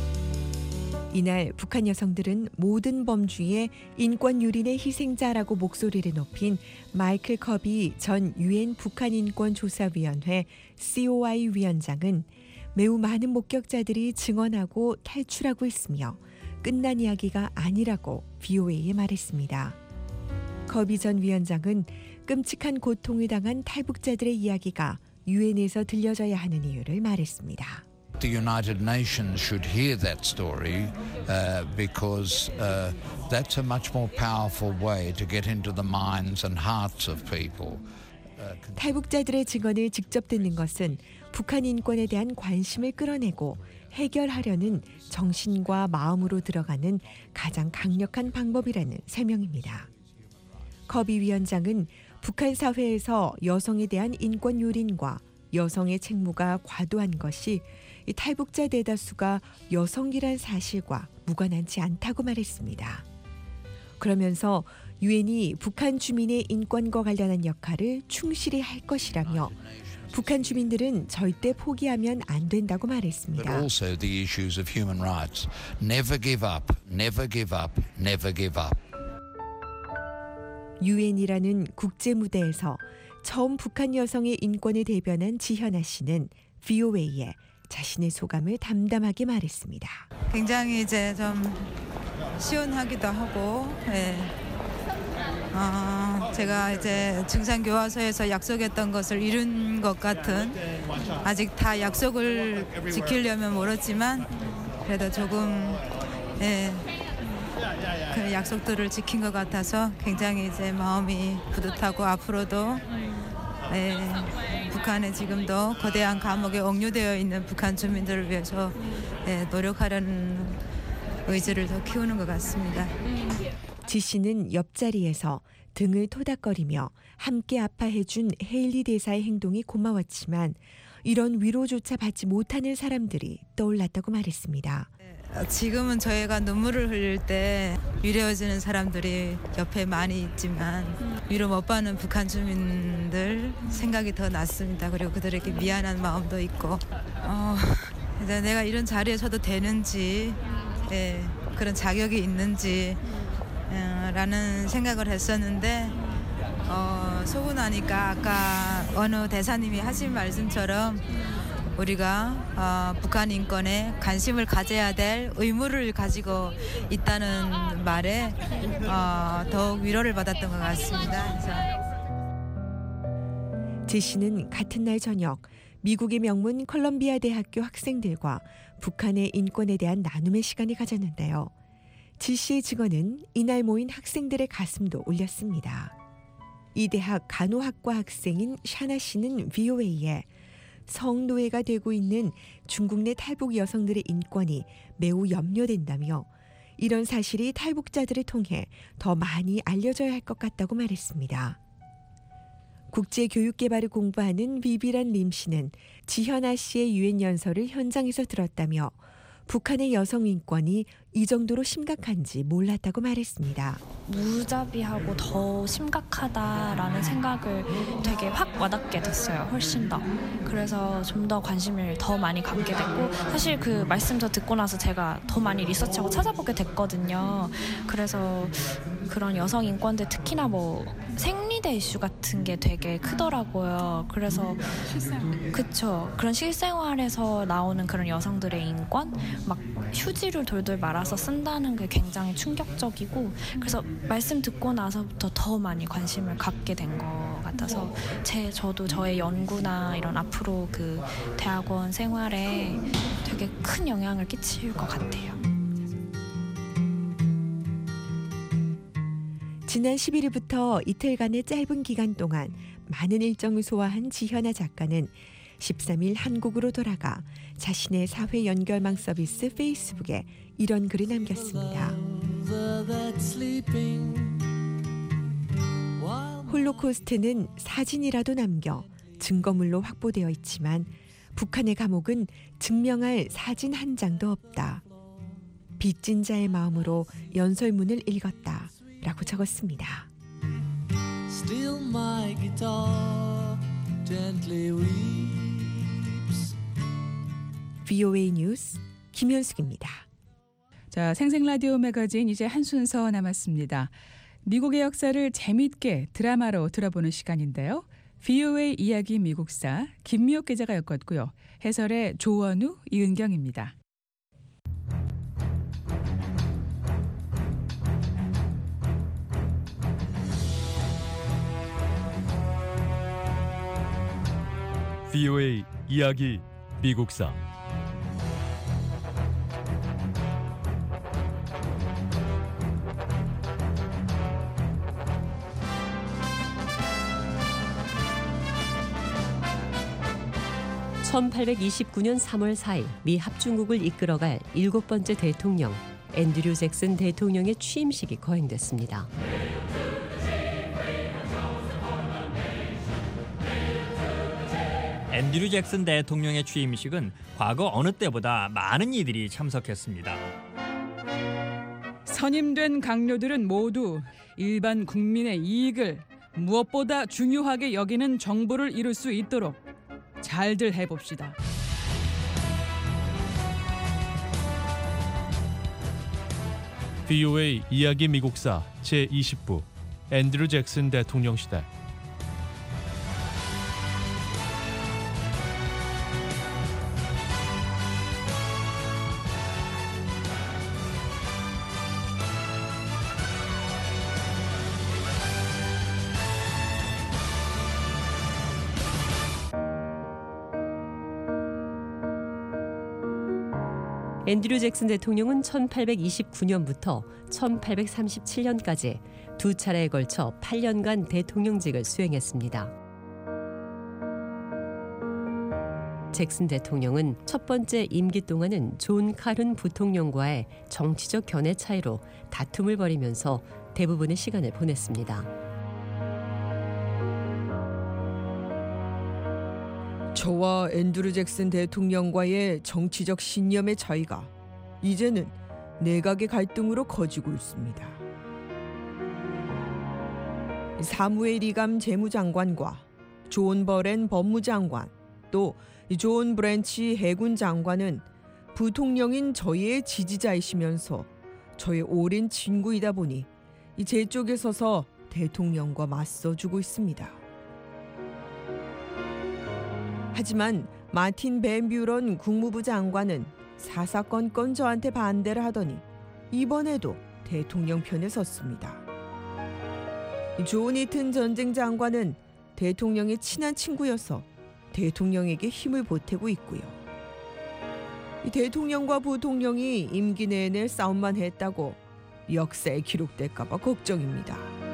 이날 북한 여성들은 모든 범주의 인권 유린의 희생자라고 목소리를 높인 마이클 커비 전 유엔 북한인권조사위원회 씨오아이 위원장은 매우 많은 목격자들이 증언하고 탈출하고 있으며 끝난 이야기가 아니라고 브이오에이에 말했습니다. 커비 전 위원장은 끔찍한 고통을 당한 탈북자들의 이야기가 유엔에서 들려져야 하는 이유를 말했습니다.
The United Nations should hear that story uh, because uh, that's a much more powerful way to get into the minds and hearts of people.
탈북자들의 증언을 직접 듣는 것은 북한 인권에 대한 관심을 끌어내고 해결하려는 정신과 마음으로 들어가는 가장 강력한 방법이라는 설명입니다. 커비 위원장은 북한 사회에서 여성에 대한 인권 유린과 여성의 책무가 과도한 것이 탈북자 대다수가 여성이란 사실과 무관하지 않다고 말했습니다. 그러면서 유엔이 북한 주민의 인권과 관련한 역할을 충실히 할 것이라며 북한 주민들은 절대 포기하면 안 된다고 말했습니다.
But also the issues of human rights. Never give up, never give up, never give up.
유엔이라는 국제 무대에서 처음 북한 여성의 인권을 대변한 지현아 씨는 브이오에이에 자신의 소감을 담담하게 말했습니다.
굉장히 이제 좀 시원하기도 하고, 네. 어, 제가 이제 증산교화소에서 약속했던 것을 이룬 것 같은, 아직 다 약속을 지키려면 멀었지만 그래도 조금 네, 그 약속들을 지킨 것 같아서 굉장히 이제 마음이 뿌듯하고 앞으로도 네, 북한에 지금도 거대한 감옥에 억류되어 있는 북한 주민들을 위해서 예, 노력하려는 의지를 더 키우는 것 같습니다.
지 씨는 옆자리에서 등을 토닥거리며 함께 아파해준 헤일리 대사의 행동이 고마웠지만 이런 위로조차 받지 못하는 사람들이 떠올랐다고 말했습니다.
지금은 저희가 눈물을 흘릴 때 위로해주는 사람들이 옆에 많이 있지만 위로 못 받는 북한 주민들 생각이 더 났습니다. 그리고 그들에게 미안한 마음도 있고 어, 이제 내가 이런 자리에 서도 되는지 예, 그런 자격이 있는지 어, 라는 생각을 했었는데 어, 서고 나니까 아까 어느 대사님이 하신 말씀처럼 우리가 어, 북한 인권에 관심을 가져야 될 의무를 가지고 있다는 말에 어, 더욱 위로를 받았던 것 같습니다. 그래서.
지 씨는 같은 날 저녁 미국의 명문 컬럼비아 대학교 학생들과 북한의 인권에 대한 나눔의 시간을 가졌는데요. 지 씨의 증언은 이날 모인 학생들의 가슴도 울렸습니다. 이 대학 간호학과 학생인 샤나 씨는 브이오에이에 성노예가 되고 있는 중국 내 탈북 여성들의 인권이 매우 염려된다며 이런 사실이 탈북자들을 통해 더 많이 알려져야 할 것 같다고 말했습니다. 국제교육개발을 공부하는 비비란 림 씨는 지현아 씨의 유엔 연설을 현장에서 들었다며 북한의 여성 인권이 이 정도로 심각한지 몰랐다고 말했습니다.
무자비하고 더 심각하다라는 생각을 되게 확 와닿게 됐어요. 훨씬 더. 그래서 좀 더 관심을 더 많이 갖게 됐고 사실 그 말씀 저 듣고 나서 제가 더 많이 리서치하고 찾아보게 됐거든요. 그래서 그런 여성 인권들 특히나 뭐 생리대 이슈 같은 게 되게 크더라고요. 그래서 그쵸. 그런 실생활에서 나오는 그런 여성들의 인권 막 휴지를 돌돌 말아서 쓴다는 게 굉장히 충격적이고 그래서 말씀 듣고 나서부터 더 많이 관심을 갖게 된 것 같아서 제 저도 저의 연구나 이런 앞으로 그 대학원 생활에 되게 큰 영향을 끼칠 것 같아요.
지난 십일 일부터 이틀간의 짧은 기간 동안 많은 일정을 소화한 지현아 작가는 십삼 일 한국으로 돌아가 자신의 사회 연결망 서비스 페이스북에 이런 글을 남겼습니다. 홀로코스트는 사진이라도 남겨 증거물로 확보되어 있지만 북한의 감옥은 증명할 사진 한 장도 없다. 빚진 자의 마음으로 연설문을 읽었다 라고 적었습니다.
Still my guitar gently weeps.
브이오에이 뉴스 김현숙입니다.
자, 생생 라디오 매거진 이제 한 순서 남았습니다. 미국의 역사를 재미있게 드라마로 들어보는 시간인데요. 브이오에이 이야기 미국사 김미옥 기자가 엮었고요. 해설의 조원우, 이은경입니다.
브이오에이 이야기 미국사
천팔백이십구 년 삼월 사일 미 합중국을 이끌어갈 일곱 번째 대통령 앤드류 잭슨 대통령의 취임식이 거행됐습니다.
앤드류 잭슨 대통령의 취임식은 과거 어느 때보다 많은 이들이 참석했습니다.
선임된 강요들은 모두 일반 국민의 이익을 무엇보다 중요하게 여기는 정부를 이룰 수 있도록 잘들 해봅시다.
브이오에이 이야기 미국사 제이십 부 앤드류 잭슨 대통령 시대.
앤드류 잭슨 대통령은 천팔백이십구 년부터 천팔백삼십칠 년까지 두 차례에 걸쳐 팔 년간 대통령직을 수행했습니다. 잭슨 대통령은 첫 번째 임기 동안은 존 카룬 부통령과의 정치적 견해 차이로 다툼을 벌이면서 대부분의 시간을 보냈습니다.
저와 앤드류 잭슨 대통령과의 정치적 신념의 차이가 이제는 내각의 갈등으로 커지고 있습니다. 사무엘 이감 재무장관과 존 버렌 법무장관, 또 존 브랜치 해군 장관은 부통령인 저희의 지지자이시면서 저의 오랜 친구이다 보니 제 쪽에 서서 대통령과 맞서주고 있습니다. 하지만 마틴 벤 뷰런 국무부 장관은 사사건건 저한테 반대를 하더니 이번에도 대통령 편에 섰습니다. 존 이튼 전쟁 장관은 대통령의 친한 친구여서 대통령에게 힘을 보태고 있고요. 이 대통령과 부통령이 임기 내내 싸움만 했다고 역사에 기록될까 봐 걱정입니다.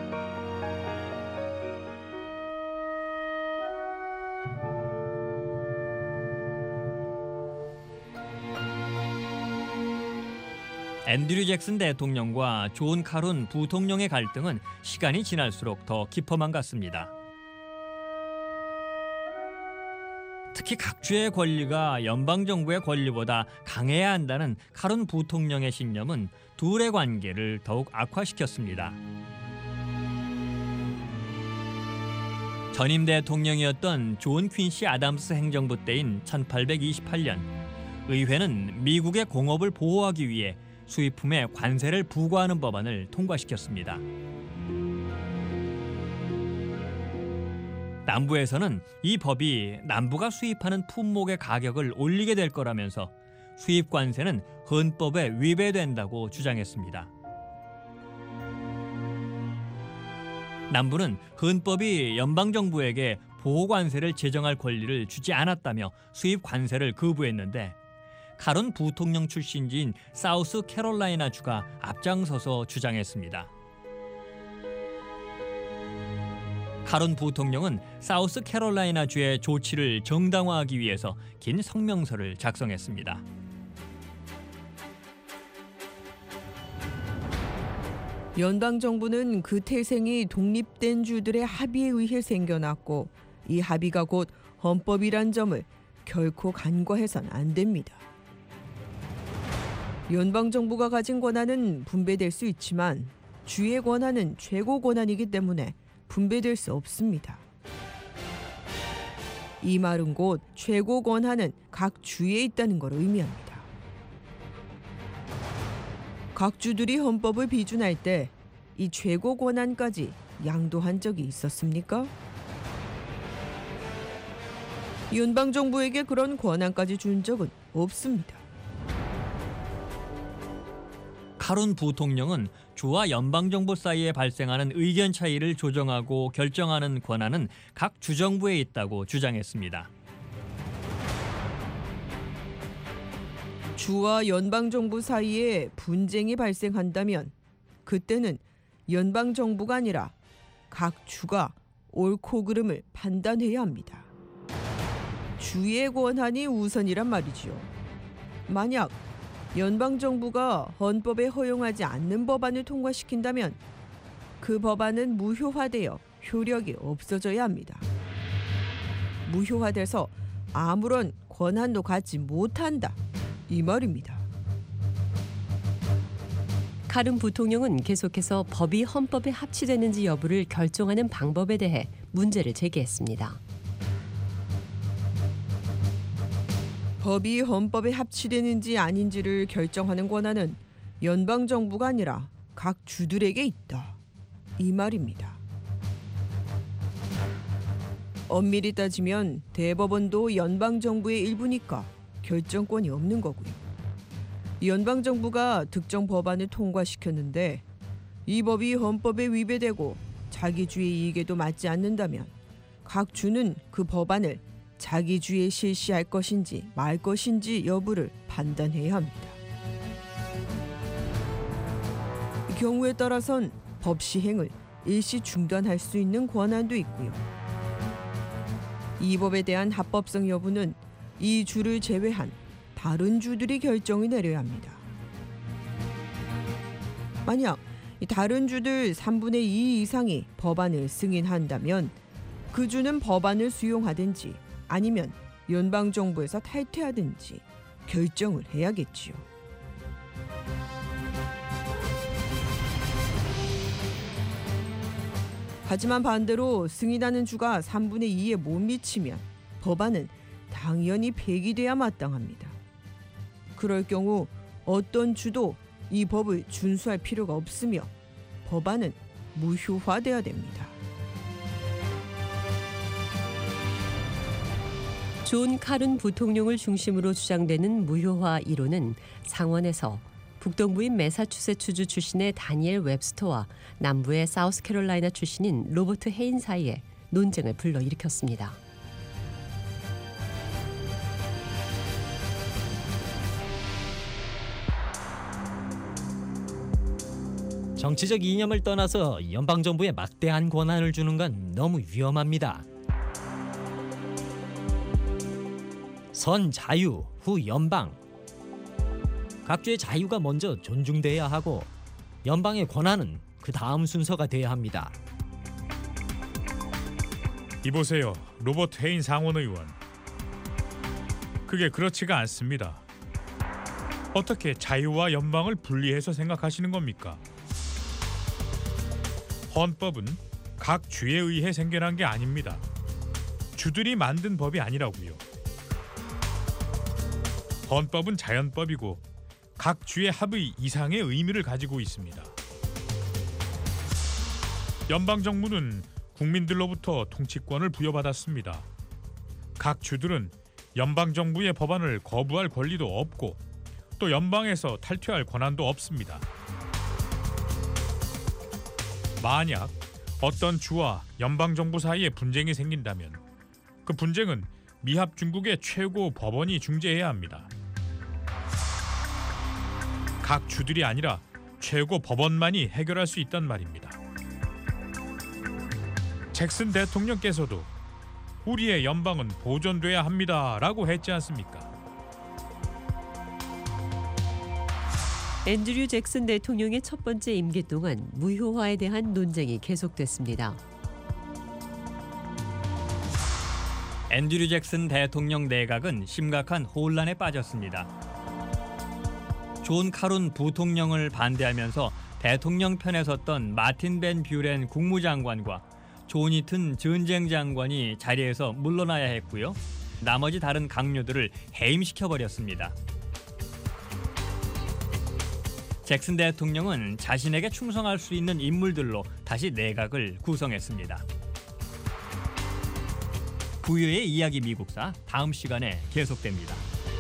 앤드류 잭슨 대통령과 존 카룬 부통령의 갈등은 시간이 지날수록 더 깊어만 갔습니다. 특히 각주의 권리가 연방정부의 권리보다 강해야 한다는 카룬 부통령의 신념은 둘의 관계를 더욱 악화시켰습니다. 전임 대통령이었던 존 퀸시 아담스 행정부 때인 천팔백이십팔 년, 의회는 미국의 공업을 보호하기 위해 수입품에 관세를 부과하는 법안을 통과시켰습니다. 남부에서는 이 법이 남부가 수입하는 품목의 가격을 올리게 될 거라면서 수입 관세는 헌법에 위배된다고 주장했습니다. 남부는 헌법이 연방정부에게 보호관세를 제정할 권리를 주지 않았다며 수입 관세를 거부했는데 카룬 부통령 출신지인 사우스 캐롤라이나주가 앞장서서 주장했습니다. 카룬 부통령은 사우스 캐롤라이나주의 조치를 정당화하기 위해서 긴 성명서를 작성했습니다.
연방정부는 그 태생이 독립된 주들의 합의에 의해 생겨났고 이 합의가 곧 헌법이란 점을 결코 간과해선 안 됩니다. 연방정부가 가진 권한은 분배될 수 있지만 주의 권한은 최고 권한이기 때문에 분배될 수 없습니다. 이 말은 곧 최고 권한은 각 주에 있다는 걸 의미합니다. 각 주들이 헌법을 비준할 때 이 최고 권한까지 양도한 적이 있었습니까? 연방정부에게 그런 권한까지 준 적은 없습니다.
카룬 부통령은 주와 연방정부 사이에 발생하는 의견 차이를 조정하고 결정하는 권한은 각 주정부에 있다고 주장했습니다.
주와 연방정부 사이에 분쟁이 발생한다면 그때는 연방정부가 아니라 각 주가 옳고 그름을 판단해야 합니다. 주의 권한이 우선이란 말이지요. 만약 연방정부가 헌법에 허용하지 않는 법안을 통과시킨다면 그 법안은 무효화되어 효력이 없어져야 합니다. 무효화돼서 아무런 권한도 갖지 못한다. 이 말입니다.
카룬 부통령은 계속해서 법이 헌법에 합치되는지 여부를 결정하는 방법에 대해 문제를 제기했습니다.
법이 헌법에 합치되는지 아닌지를 결정하는 권한은 연방정부가 아니라 각 주들에게 있다. 이 말입니다. 엄밀히 따지면 대법원도 연방정부의 일부니까 결정권이 없는 거고요. 연방정부가 특정 법안을 통과시켰는데 이 법이 헌법에 위배되고 자기 주의 이익에도 맞지 않는다면 각 주는 그 법안을 자기 주에 실시할 것인지 말 것인지 여부를 판단해야 합니다. 경우에 따라선 법 시행을 일시 중단할 수 있는 권한도 있고요. 이 법에 대한 합법성 여부는 이 주를 제외한 다른 주들이 결정을 내려야 합니다. 만약 이 다른 주들 삼분의 이 이상이 법안을 승인한다면 그 주는 법안을 수용하든지 아니면 연방정부에서 탈퇴하든지 결정을 해야겠지요. 하지만 반대로 승인하는 주가 삼분의 이에 못 미치면 법안은 당연히 폐기돼야 마땅합니다. 그럴 경우 어떤 주도 이 법을 준수할 필요가 없으며 법안은 무효화돼야 됩니다.
존 카룬 부통령을 중심으로 주장되는 무효화 이론은 상원에서 북동부인 매사추세츠주 출신의 다니엘 웹스터와 남부의 사우스캐롤라이나 출신인 로버트 헤인 사이에 논쟁을 불러일으켰습니다.
정치적 이념을 떠나서 연방정부에 막대한 권한을 주는 건 너무 위험합니다. 선 자유, 후 연방. 각주의 자유가 먼저 존중돼야 하고 연방의 권한은 그 다음 순서가 돼야 합니다.
이보세요, 로버트 헤인 상원의원. 그게 그렇지가 않습니다. 어떻게 자유와 연방을 분리해서 생각하시는 겁니까? 헌법은 각 주에 의해 생겨난 게 아닙니다. 주들이 만든 법이 아니라고요. 헌법은 자연법이고 각 주의 합의 이상의 의미를 가지고 있습니다. 연방정부는 국민들로부터 통치권을 부여받았습니다. 각 주들은 연방정부의 법안을 거부할 권리도 없고 또 연방에서 탈퇴할 권한도 없습니다. 만약 어떤 주와 연방정부 사이에 분쟁이 생긴다면 그 분쟁은 미합 중국의 최고 법원이 중재해야 합니다. 각 주들이 아니라 최고 법원만이 해결할 수 있단 말입니다. 잭슨 대통령께서도 우리의 연방은 보존돼야 합니다라고 했지 않습니까?
앤드류 잭슨 대통령의 첫 번째 임기 동안 무효화에 대한 논쟁이 계속됐습니다.
앤드류 잭슨 대통령 내각은 심각한 혼란에 빠졌습니다. 존 카룬 부통령을 반대하면서 대통령 편에 섰던 마틴 벤 뷰렌 국무장관과 존 이튼 전쟁장관이 자리에서 물러나야 했고요. 나머지 다른 강요들을 해임시켜버렸습니다. 잭슨 대통령은 자신에게 충성할 수 있는 인물들로 다시 내각을 구성했습니다. 부유의 이야기 미국사 다음 시간에 계속됩니다.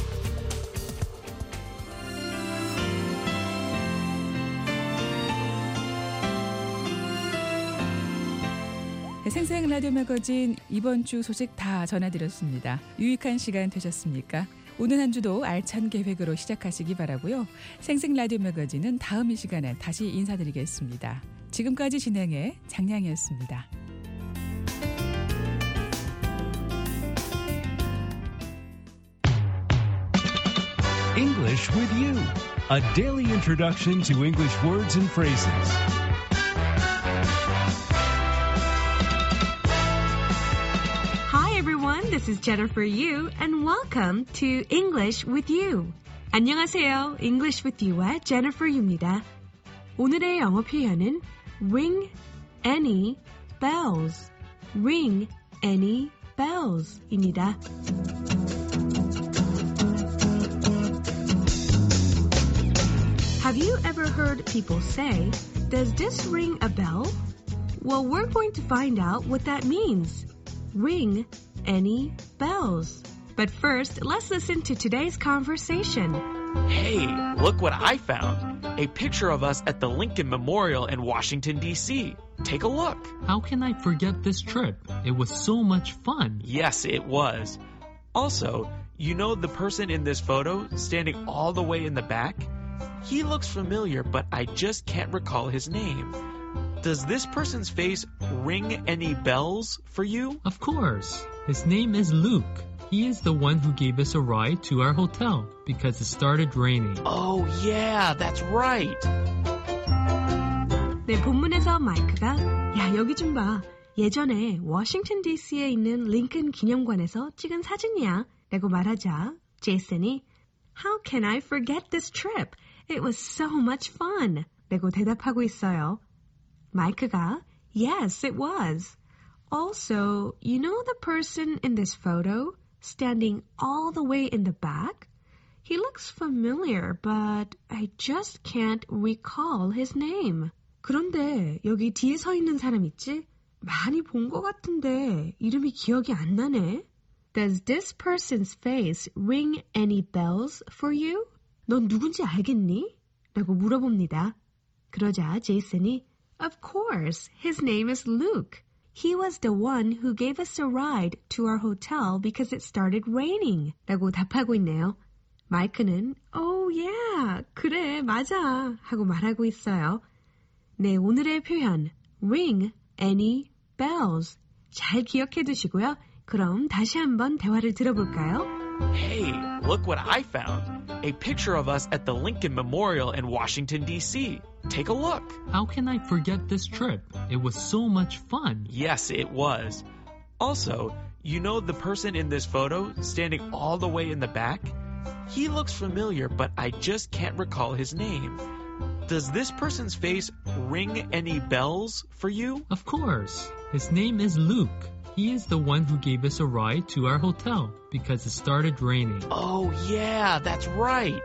생생 라디오 매거진 이번 주 소식 다 전해드렸습니다. 유익한 시간 되셨습니까? 오늘 한 주도 알찬 계획으로 시작하시기 바라고요. 생생 라디오 매거진은 다음 이 시간에 다시 인사드리겠습니다. 지금까지 진행의 장량이었습니다.
English with you, a daily introduction to English words and phrases.
Hi everyone, this is Jennifer Yu and welcome to English with You. 안녕하세요, English with You의 Jennifer Yu입니다. 오늘의 영어 표현은 ring any bells, ring any bells입니다. Have you ever heard people say, does this ring a bell? Well, we're going to find out what that means. Ring any bells. But first, let's listen to today's conversation.
Hey, look what I found. A picture of us at the Lincoln Memorial in Washington, D C Take a look.
How can I forget this trip? It was so much fun.
Yes, it was. Also, you know the person in this photo standing all the way in the back? He looks familiar, but I just can't recall his name. Does this person's face ring any bells for you?
Of course. His name is Luke. He is the one who gave us a ride to our hotel because it started raining.
Oh, yeah, that's right.
네, 본문에서 마이크가 야, 여기 좀 봐. 예전에 워싱턴 디씨에 있는 링컨 기념관에서 찍은 사진이야 라고 말하자 제이슨이 How can I forget this trip? It was so much fun 라고 대답하고 있어요. 마이크가 Yes, it was. Also, you know the person in this photo standing all the way in the back? He looks familiar, but I just can't recall his name. 그런데 여기 뒤에 서 있는 사람 있지? 많이 본 것 같은데 이름이 기억이 안 나네. Does this person's face ring any bells for you? 넌 누군지 알겠니? 라고 물어봅니다. 그러자 제이슨이 Of course, his name is Luke. He was the one who gave us a ride to our hotel because it started raining. 라고 답하고 있네요. 마이크는 Oh yeah, 그래 맞아 하고 말하고 있어요. 네, 오늘의 표현 ring any bells 잘 기억해 두시고요. 그럼 다시 한번 대화를 들어볼까요?
Hey, look what I found. A picture of us at the Lincoln Memorial in Washington, D C Take a look.
How can I forget this trip? It was so much fun.
Yes, it was. Also, you know the person in this photo standing all the way in the back? He looks familiar, but I just can't recall his name. Does this person's face ring any bells for you?
Of course. His name is Luke. He is the one who gave us a ride to our hotel because it started raining.
Oh, yeah, that's right.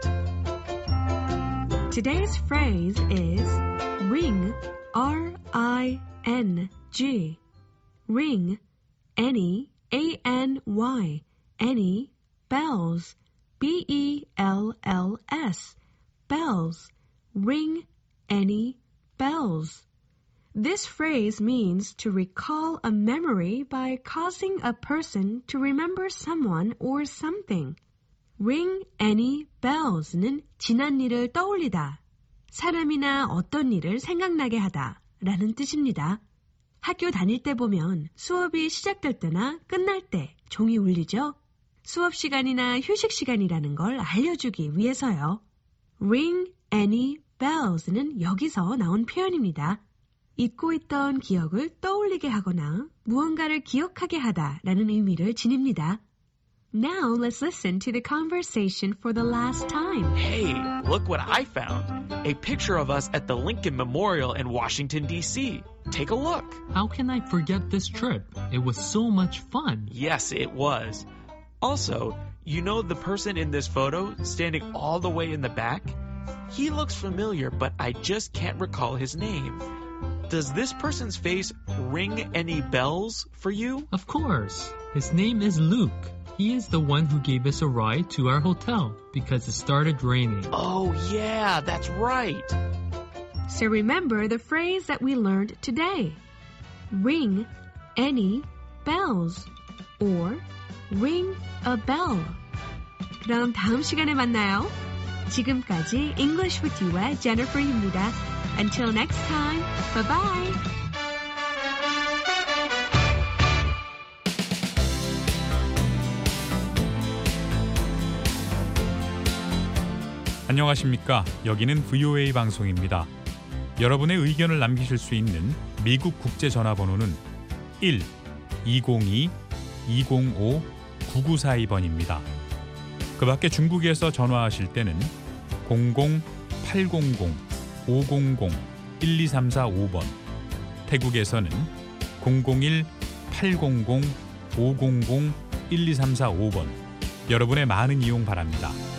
Today's phrase is ring, R I N G. Ring, any, A N Y, any, bells, B E L L S, bells. Ring any bells. This phrase means to recall a memory by causing a person to remember someone or something. Ring any bells는 지난 일을 떠올리다, 사람이나 어떤 일을 생각나게 하다 라는 뜻입니다. 학교 다닐 때 보면 수업이 시작될 때나 끝날 때 종이 울리죠? 수업 시간이나 휴식 시간이라는 걸 알려주기 위해서요. Ring any bells는 여기서 나온 표현입니다. 잊고 있던 기억을 떠올리게 하거나 무언가를 기억하게 하다라는 의미를 지닙니다. Now let's listen to the conversation for the last time.
Hey, look what I found. A picture of us at the Lincoln Memorial in Washington, D C Take a look.
How can I forget this trip? It was so much fun.
Yes, it was. Also, you know the person in this photo standing all the way in the back? He looks familiar, but I just can't recall his name. Does this person's face ring any bells for you?
Of course. His name is Luke. He is the one who gave us a ride to our hotel because it started raining.
Oh, yeah, that's right.
So remember the phrase that we learned today. Ring any bells or ring a bell. 그럼 다음 시간에 만나요. 지금까지 English with You의 Jennifer입니다. Until next time, bye-bye.
안녕하십니까. 여기는 브이오에이 방송입니다. 여러분의 의견을 남기실 수 있는 미국 국제전화번호는 일 이공이 이공오 구구사이 번입니다. 그 밖에 중국에서 전화하실 때는 공공 팔공공 오공공 일이삼사오 번, 태국에서는 공공일 팔공공 오공공 일이삼사오 번, 여러분의 많은 이용 바랍니다.